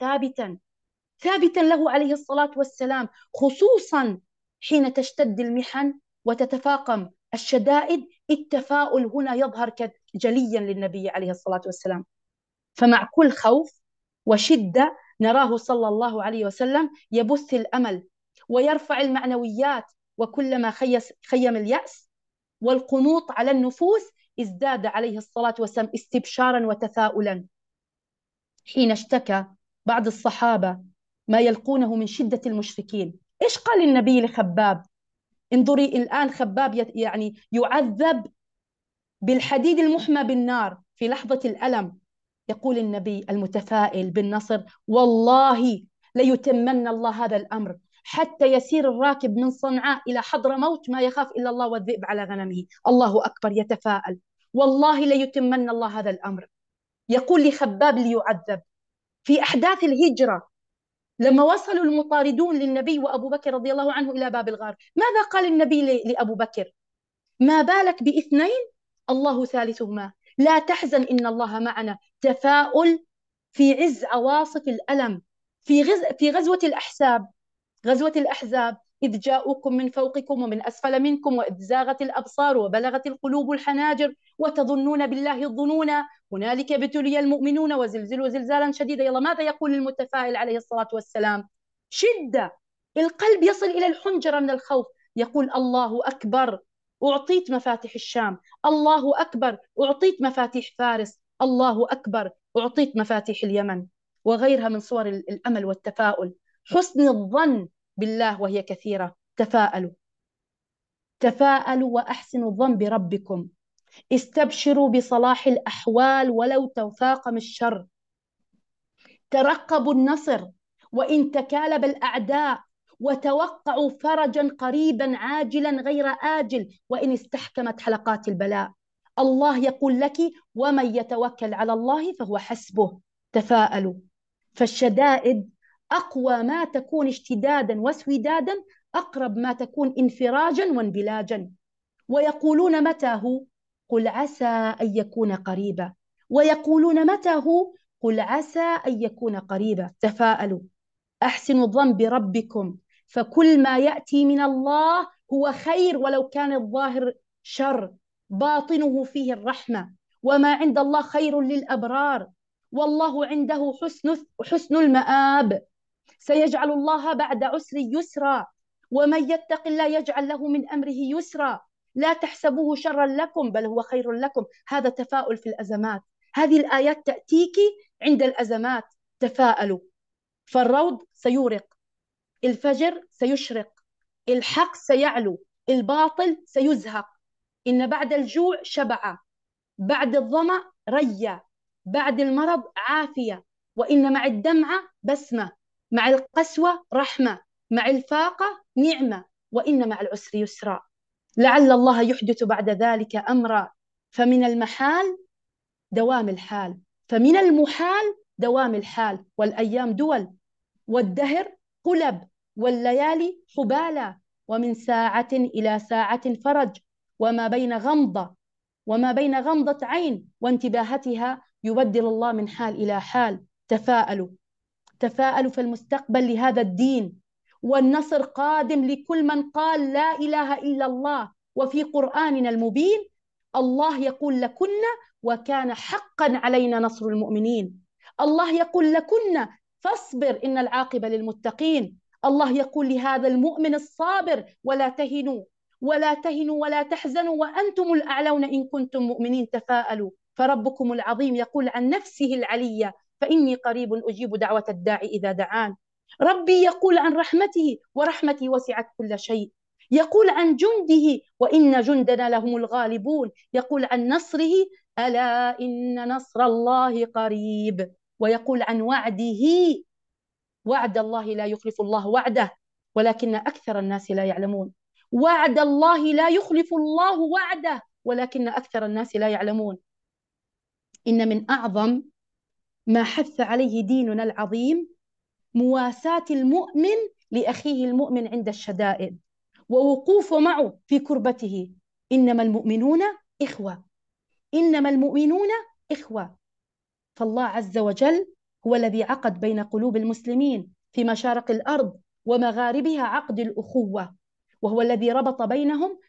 ثابتا له عليه الصلاة والسلام، خصوصا حين تشتد المحن وتتفاقم الشدائد. التفاؤل هنا يظهر جليا للنبي عليه الصلاة والسلام. فمع كل خوف وشدة نراه صلى الله عليه وسلم يبث الأمل ويرفع المعنويات، وكلما خيم اليأس والقنوط على النفوس ازداد عليه الصلاة والسلام استبشارا وتفاؤلا. حين اشتكى بعض الصحابة ما يلقونه من شدة المشركين، إيش قال النبي لخباب؟ انظري الآن، خباب يعني يعذب بالحديد المحمى بالنار في لحظة الألم. يقول النبي المتفائل بالنصر: والله ليتمن الله هذا الأمر حتى يسير الراكب من صنعاء إلى حضر موت ما يخاف إلا الله والذئب على غنمه. الله أكبر، يتفاءل. والله ليتمن الله هذا الأمر. يقول لخباب ليعذب في أحداث الهجرة لما وصلوا المطاردون للنبي وأبو بكر رضي الله عنه إلى باب الغار. ماذا قال النبي لأبو بكر؟ ما بالك باثنين الله ثالثهما، لا تحزن إن الله معنا. تفاؤل في عز عواصف الألم. في غزوة الأحزاب إذ جاءوكم من فوقكم ومن أسفل منكم وإذ زاغت الأبصار وبلغت القلوب الحناجر وتظنون بالله الظنون هنالك ابتلي المؤمنون وزلزلوا زلزالا شديدا. يلا، ماذا يقول المتفائل عليه الصلاة والسلام؟ شدة، القلب يصل إلى الحنجرة من الخوف. يقول: الله أكبر، أعطيت مفاتيح الشام. الله أكبر، أعطيت مفاتيح فارس. الله أكبر، أعطيت مفاتيح اليمن. وغيرها من صور الأمل والتفاؤل. حسن الظن بالله وهي كثيرة. تفاءلوا، تفاءلوا وأحسنوا الظن بربكم. استبشروا بصلاح الأحوال ولو تفاقم الشر. ترقبوا النصر وإن تكالب الأعداء وتوقعوا فرجا قريبا عاجلا غير آجل وإن استحكمت حلقات البلاء. الله يقول لك: ومن يتوكل على الله فهو حسبه. تفاءلوا. فالشدائد أقوى ما تكون اشتدادا واسودادا، أقرب ما تكون انفراجا وانبلاجا. ويقولون: متى هو؟ قل عسى أن يكون قريبا. ويقولون: متى هو؟ قل عسى أن يكون قريبا. تفاءلوا. أحسنوا الظن بربكم، فكل ما يأتي من الله هو خير ولو كان الظاهر شر، باطنه فيه الرحمة. وما عند الله خير للأبرار، والله عنده حسن المآب. سيجعل الله بعد عسر يسرا، ومن يتق الله يجعل له من أمره يسرا. لا تحسبوه شرا لكم بل هو خير لكم. هذا تفاؤل في الأزمات. هذه الآيات تأتيك عند الأزمات. تفاءلوا. فالروض سيورق، الفجر سيشرق، الحق سيعلو، الباطل سيزهق. إن بعد الجوع شبع، بعد الظمأ ريا، بعد المرض عافية، وإن مع الدمعة بسمة، مع القسوة رحمة، مع الفاقة نعمة، وإن مع العسر يسرا. لعل الله يحدث بعد ذلك أمرا، فمن المحال دوام الحال، فمن المحال دوام الحال. والأيام دول، والدهر قلب، والليالي حبالا، ومن ساعة إلى ساعة فرج، وما بين غمضة عين وانتباهتها يبدل الله من حال إلى حال. تفاءلوا. تفاءلوا، فالمستقبل لهذا الدين، والنصر قادم لكل من قال لا إله إلا الله. وفي قرآننا المبين الله يقول لكن: وكان حقا علينا نصر المؤمنين. الله يقول لكن: فاصبر إن العاقبة للمتقين. الله يقول لهذا المؤمن الصابر: ولا تهنوا ولا تحزنوا وأنتم الأعلون إن كنتم مؤمنين. تفاءلوا. فربكم العظيم يقول عن نفسه العلية: فإني قريب أجيب دعوة الداعي إذا دعان. ربي يقول عن رحمته: ورحمتي وسعت كل شيء. يقول عن جنده: وإن جندنا لهم الغالبون. يقول عن نصره: ألا إن نصر الله قريب. ويقول عن وعده: وعد الله لا يخلف الله وعده ولكن أكثر الناس لا يعلمون. وعد الله لا يخلف الله وعده ولكن أكثر الناس لا يعلمون. إن من أعظم ما حث عليه ديننا العظيم مواساة المؤمن لأخيه المؤمن عند الشدائد، ووقوفه معه في كربته. إنما المؤمنون إخوة، إنما المؤمنون إخوة. فالله عز وجل هو الذي عقد بين قلوب المسلمين في مشارق الأرض ومغاربها عقد الأخوة، وهو الذي ربط بينهم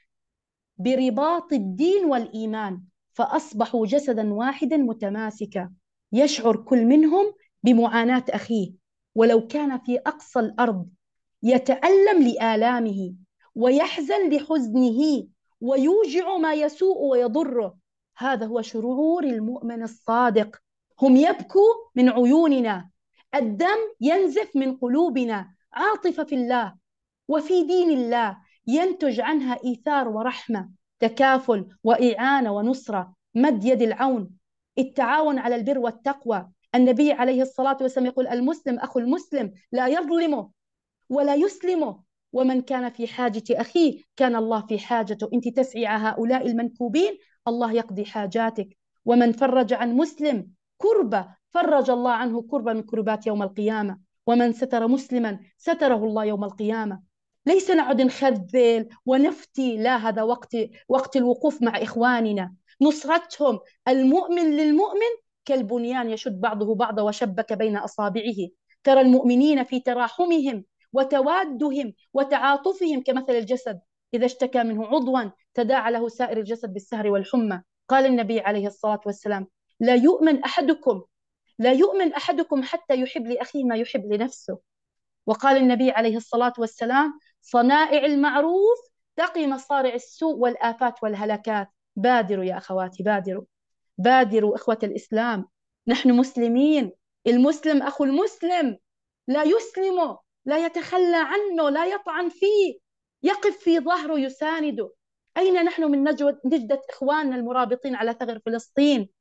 برباط الدين والإيمان، فأصبحوا جسدا واحدا متماسكا، يشعر كل منهم بمعاناة أخيه ولو كان في أقصى الأرض، يتألم لآلامه ويحزن لحزنه ويوجع ما يسوء ويضره. هذا هو شعور المؤمن الصادق. هم يبكوا من عيوننا، الدم ينزف من قلوبنا، عاطفة في الله وفي دين الله ينتج عنها إيثار ورحمة، تكافل وإعانة ونصرة، مد يد العون، التعاون على البر والتقوى. النبي عليه الصلاة والسلام يقول: المسلم أخو المسلم لا يظلمه ولا يسلمه، ومن كان في حاجة أخيه كان الله في حاجته. أنت تسعي على هؤلاء المنكوبين، الله يقضي حاجاتك. ومن فرج عن مسلم كربة فرج الله عنه كربة من كربات يوم القيامة. ومن ستر مسلما ستره الله يوم القيامة. ليس نعد نخذل ونفتي، لا، هذا وقت الوقوف مع إخواننا، نصرتهم. المؤمن للمؤمن كالبنيان يشد بعضه بعضا وشبك بين أصابعه. ترى المؤمنين في تراحمهم وتوادهم وتعاطفهم كمثل الجسد إذا اشتكى منه عضوا تداعى له سائر الجسد بالسهر والحمى. قال النبي عليه الصلاة والسلام: لا يؤمن أحدكم لا يؤمن أحدكم حتى يحب لأخيه ما يحب لنفسه. وقال النبي عليه الصلاة والسلام: صنائع المعروف تقي مصارع السوء والآفات والهلكات. بادروا يا أخواتي، بادروا، بادروا إخوة الإسلام. نحن مسلمين، المسلم أخو المسلم، لا يسلمه، لا يتخلى عنه، لا يطعن فيه، يقف في ظهره يسانده. أين نحن من نجدة إخواننا المرابطين على ثغر فلسطين؟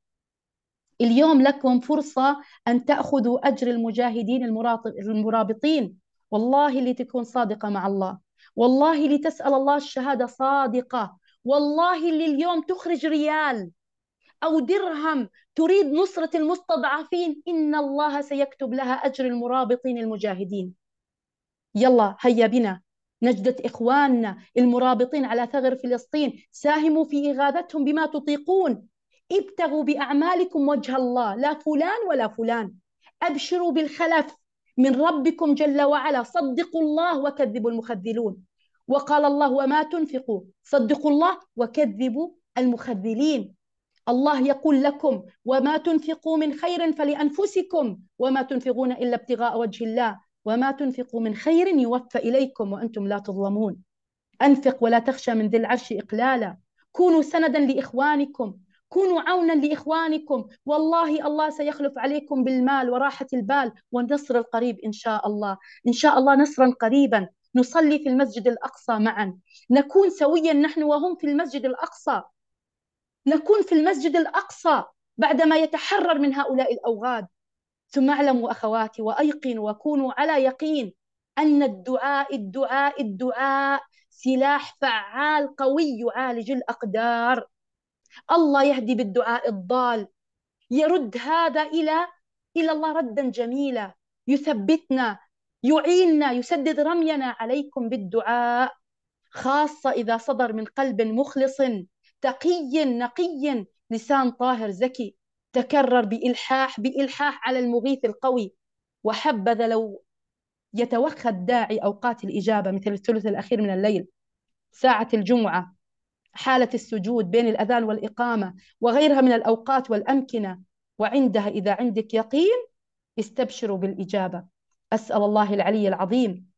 اليوم لكم فرصة أن تأخذوا أجر المجاهدين المرابطين، والله اللي تكون صادقة مع الله، والله اللي تسأل الله الشهادة صادقة، والله اللي اليوم تخرج ريال أو درهم تريد نصرة المستضعفين، إن الله سيكتب لها أجر المرابطين المجاهدين. يلا هيا بنا نجدة إخواننا المرابطين على ثغر فلسطين، ساهموا في إغاثتهم بما تطيقون، ابتغوا بأعمالكم وجه الله، لا فلان ولا فلان. أبشروا بالخلف من ربكم جل وعلا، صدقوا الله وكذبوا المخذلون. وقال الله: وما تنفقوا صدقوا الله وكذبوا المخذلين. الله يقول لكم: وما تنفقوا من خير فلأنفسكم وما تنفقون إلا ابتغاء وجه الله وما تنفقوا من خير يوفى إليكم وأنتم لا تظلمون. أنفق ولا تخشى من ذي العرش إقلالا، كونوا سندا لإخوانكم، كونوا عونا لإخوانكم، والله الله سيخلف عليكم بالمال وراحة البال والنصر القريب إن شاء الله. إن شاء الله نصرا قريبا. نصلي في المسجد الأقصى معا، نكون سويا نحن وهم في المسجد الأقصى، نكون في المسجد الأقصى بعدما يتحرر من هؤلاء الأوغاد. ثم اعلموا أخواتي وأيقنوا وكونوا على يقين أن الدعاء سلاح فعال قوي يعالج الأقدار. الله يهدي بالدعاء الضال، يرد هذا إلى الله ردا جميلا، يثبتنا، يعيننا، يسدد رمينا. عليكم بالدعاء، خاصة إذا صدر من قلب مخلص تقي نقي، لسان طاهر زكي، تكرر بإلحاح على المغيث القوي. وحبذا لو يتوخى الداعي أوقات الإجابة مثل الثلث الأخير من الليل، ساعة الجمعة، حالة السجود بين الأذان والإقامة وغيرها من الأوقات والأمكنة. وعندها إذا عندك يقين استبشروا بالإجابة. أسأل الله العلي العظيم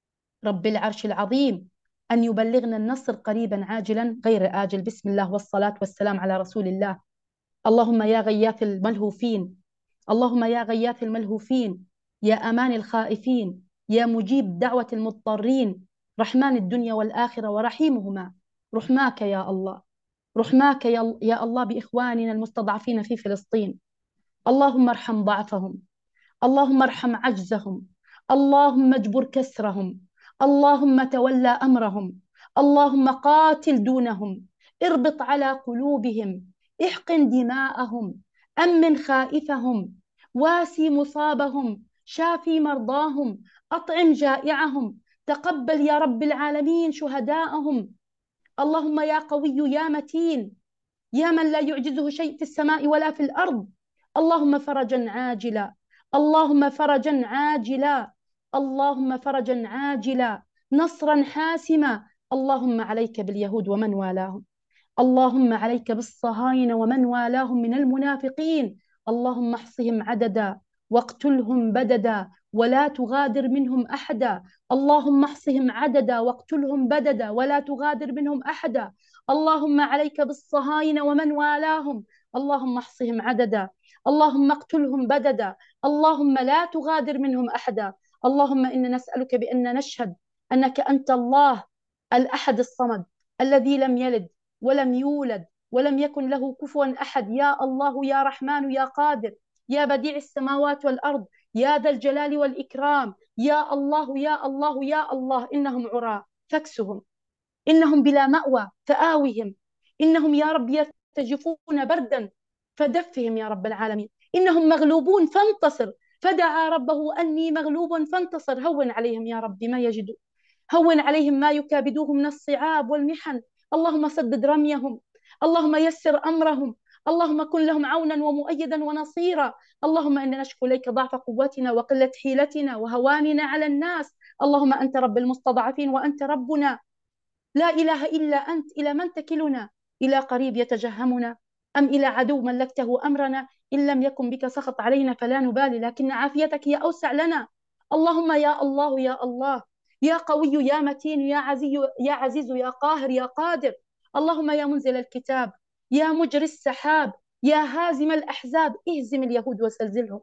رب العرش العظيم أن يبلغنا النصر قريبا عاجلا غير آجل. بسم الله والصلاة والسلام على رسول الله. اللهم يا غياث الملهوفين، اللهم يا غياث الملهوفين، يا أمان الخائفين، يا مجيب دعوة المضطرين، رحمن الدنيا والآخرة ورحيمهما، رحماك يا الله، رحماك يا الله بإخواننا المستضعفين في فلسطين. اللهم ارحم ضعفهم، اللهم ارحم عجزهم، اللهم اجبر كسرهم، اللهم تولى أمرهم، اللهم قاتل دونهم، اربط على قلوبهم، احقن دماءهم، أمن خائفهم، واسي مصابهم، شافي مرضاهم، أطعم جائعهم، تقبل يا رب العالمين شهداءهم. اللهم يا قوي يا متين، يا من لا يعجزه شيء في السماء ولا في الأرض، اللهم فرجا عاجلا، اللهم فرجا عاجلا، اللهم فرجا عاجلا، نصرا حاسما. اللهم عليك باليهود ومن والاهم، اللهم عليك بالصهاينة ومن والاهم من المنافقين، اللهم احصهم عددا واقتلهم بددا ولا تغادر منهم أحدا، اللهم احصهم عددا واقتلهم بددا ولا تغادر منهم أحدا. اللهم عليك بالصهاينة ومن والاهم، اللهم احصهم عددا، اللهم اقتلهم بددا، اللهم لا تغادر منهم أحدا. اللهم إنا نسألك بأن نشهد أنك أنت الله الأحد الصمد الذي لم يلد ولم يولد ولم يكن له كفوا أحد. يا الله يا رحمن يا قادر، يا بديع السماوات والأرض، يا ذا الجلال والإكرام، يا الله يا الله يا الله. إنهم عراة فاكسهم، إنهم بلا مأوى فآوهم، إنهم يا رب يرتجفون بردا فدفهم يا رب العالمين، إنهم مغلوبون فانتصر. فدعا ربه أني مغلوب فانتصر. هون عليهم يا رب ما يجدون، هون عليهم ما يكابدوه من الصعاب والمحن. اللهم سدد رميهم، اللهم يسر أمرهم، اللهم كن لهم عونا ومؤيدا ونصيرا. اللهم إنا نشكو إليك ضعف قوتنا وقلة حيلتنا وهواننا على الناس. اللهم أنت رب المستضعفين وأنت ربنا، لا إله إلا أنت. إلى من تكلنا؟ إلى قريب يتجهمنا أم إلى عدو ملكته أمرنا؟ إن لم يكن بك سخط علينا فلا نبالي، لكن عافيتك هي أوسع لنا. اللهم يا الله يا الله، يا قوي يا متين يا عزيز يا عزيز يا قاهر يا قادر. اللهم يا منزل الكتاب، يا مجري السحاب، يا هازم الأحزاب، اهزم اليهود وزلزلهم.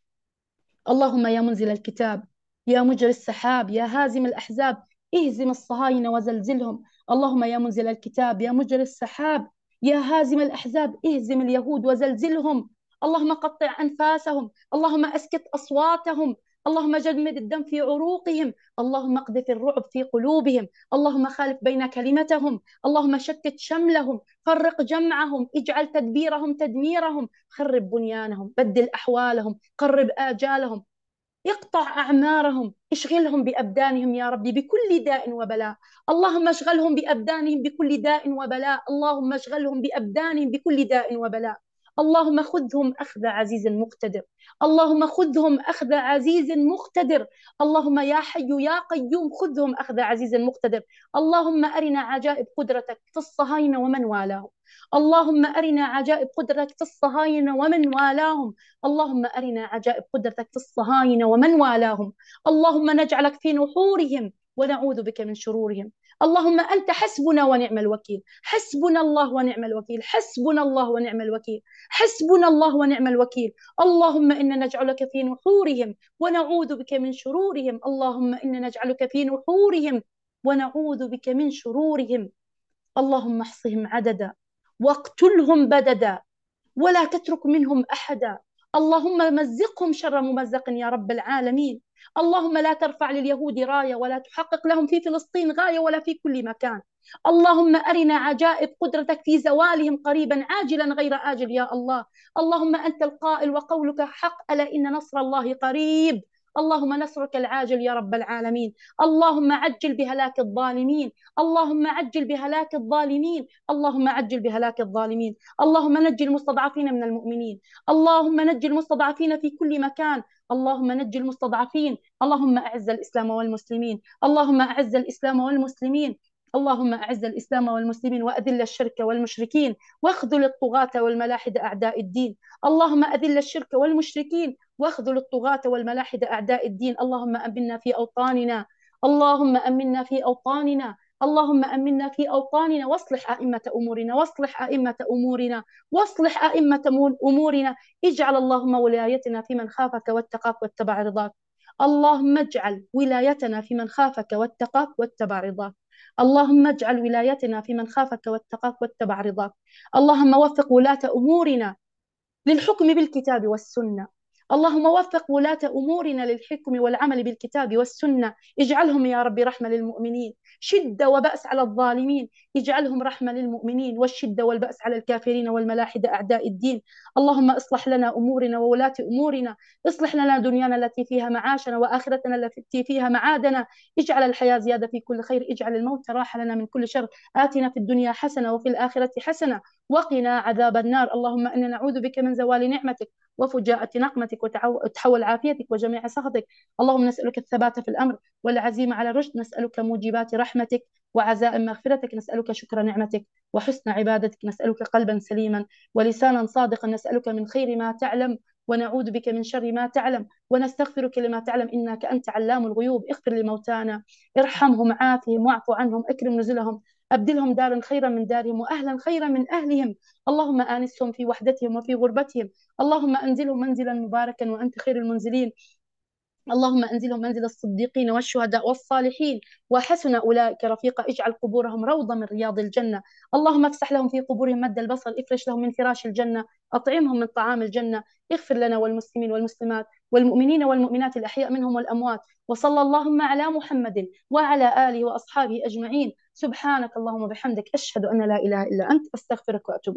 اللهم يا منزل الكتاب، يا مجري السحاب، يا هازم الأحزاب، اهزم الصهاينة وزلزلهم. اللهم يا منزل الكتاب، يا مجري السحاب، يا هازم الأحزاب، اهزم اليهود وزلزلهم. اللهم قطع أنفاسهم، اللهم أسكت أصواتهم، اللهم جمد الدم في عروقهم، اللهم اقذف الرعب في قلوبهم، اللهم خالف بين كلمتهم، اللهم شتت شملهم، فرق جمعهم، اجعل تدبيرهم تدميرهم، خرب بنيانهم، بدل أحوالهم، قرب آجالهم، اقطع أعمارهم، اشغلهم بأبدانهم يا ربي بكل داء وبلاء. اللهم اشغلهم بأبدانهم بكل داء وبلاء، اللهم اشغلهم بأبدانهم بكل داء وبلاء. اللهم خذهم أخذ عزيز مقتدر، اللهم خذهم أخذ عزيز مقتدر، اللهم يا حي يا قيوم خذهم أخذ عزيز مقتدر. اللهم أرنا عجائب قدرتك في الصهاينة ومن والاهم، اللهم أرنا عجائب قدرتك في الصهاينة ومن والاهم، اللهم أرنا عجائب قدرتك في الصهاينة ومن والاهم. اللهم نجعلك في نحورهم ونعوذ بك من شرورهم. اللهم أنت حسبنا ونعم الوكيل، حسبنا الله ونعم الوكيل، حسبنا الله ونعم الوكيل، حسبنا الله ونعم الوكيل. اللهم إنا نجعلك في نحورهم ونعوذ بك من شرورهم، اللهم إنا نجعلك في نحورهم ونعوذ بك من شرورهم. اللهم احصهم عددا واقتلهم بددا ولا تترك منهم أحدا. اللهم مزقهم شر ممزق يا رب العالمين. اللهم لا ترفع لليهود راية ولا تحقق لهم في فلسطين غاية ولا في كل مكان. اللهم أرنا عجائب قدرتك في زوالهم قريبا عاجلا غير آجل يا الله. اللهم أنت القائل وقولك حق، ألا إن نصر الله قريب. اللهم نصرك العاجل يا رب العالمين. اللهم عجل بهلاك الظالمين، اللهم عجل بهلاك الظالمين، اللهم عجل بهلاك الظالمين. اللهم نجي المستضعفين من المؤمنين، اللهم نجي المستضعفين في كل مكان، اللهم نجي المستضعفين. اللهم أعز الإسلام والمسلمين، اللهم أعز الإسلام والمسلمين، اللهم أعز الإسلام والمسلمين وأذل الشرك والمشركين واخذل الطغاة والملاحد أعداء الدين. اللهم أذل الشرك والمشركين واخذل الطغاة والملاحد أعداء الدين. اللهم أمنا في أوطاننا، اللهم أمنا في أوطاننا، اللهم أمنا في أوطاننا، واصلح أئمة أمورنا، واصلح أئمة أمورنا، واصلح أئمة أمورنا. اجعل اللهم ولايتنا في من خافك واتقاك واتبع رضاك. اللهم اجعل ولايتنا في من خافك واتقاك واتبع رضاك. اللهم اجعل ولايتنا في من خافك واتقاك واتبع رضاك. اللهم وفق ولاة أمورنا للحكم بالكتاب والسنة. اللهم وفق ولاة أمورنا للحكم والعمل بالكتاب والسنة. اجعلهم يا رب رحمة للمؤمنين، شدة وبأس على الظالمين، اجعلهم رحمة للمؤمنين، والشدة والبأس على الكافرين والملاحدة أعداء الدين. اللهم اصلح لنا أمورنا وولاة أمورنا، اصلح لنا دنيانا التي فيها معاشنا وآخرتنا التي فيها معادنا. اجعل الحياة زيادة في كل خير، اجعل الموت راحة لنا من كل شر. آتنا في الدنيا حسنة وفي الآخرة حسنة وقنا عذاب النار. اللهم إنا نعوذ بك من زوال نعمتك وفجاءة نقمتك وتحول عافيتك وجميع سخطك. اللهم نسألك الثبات في الأمر والعزيمة على الرشد، نسألك موجبات رحمتك وعزائم مغفرتك، نسألك شكر نعمتك وحسن عبادتك، نسألك قلبا سليما ولسانا صادقا، نسألك من خير ما تعلم ونعوذ بك من شر ما تعلم ونستغفرك لما تعلم، إنك أنت علام الغيوب. اغفر لموتانا، ارحمهم، عافهم، واعف عنهم، اكرم نزلهم، أبدلهم دارا خيرا من دارهم وأهلا خيرا من أهلهم. اللهم آنسهم في وحدتهم وفي غربتهم، اللهم أنزلهم منزلا مباركا وأنت خير المنزلين. اللهم أنزلهم منزل الصديقين والشهداء والصالحين وحسن أولئك رفيقا. اجعل قبورهم روضة من رياض الجنة. اللهم افسح لهم في قبورهم مد البصر، افرش لهم من فراش الجنة، أطعمهم من طعام الجنة. اغفر لنا والمسلمين والمسلمات والمؤمنين والمؤمنات الأحياء منهم والأموات. وصلى اللهم على محمد وعلى آله وأصحابه أجمعين. سبحانك اللهم وبحمدك، أشهد أن لا إله إلا أنت، أستغفرك وأتوب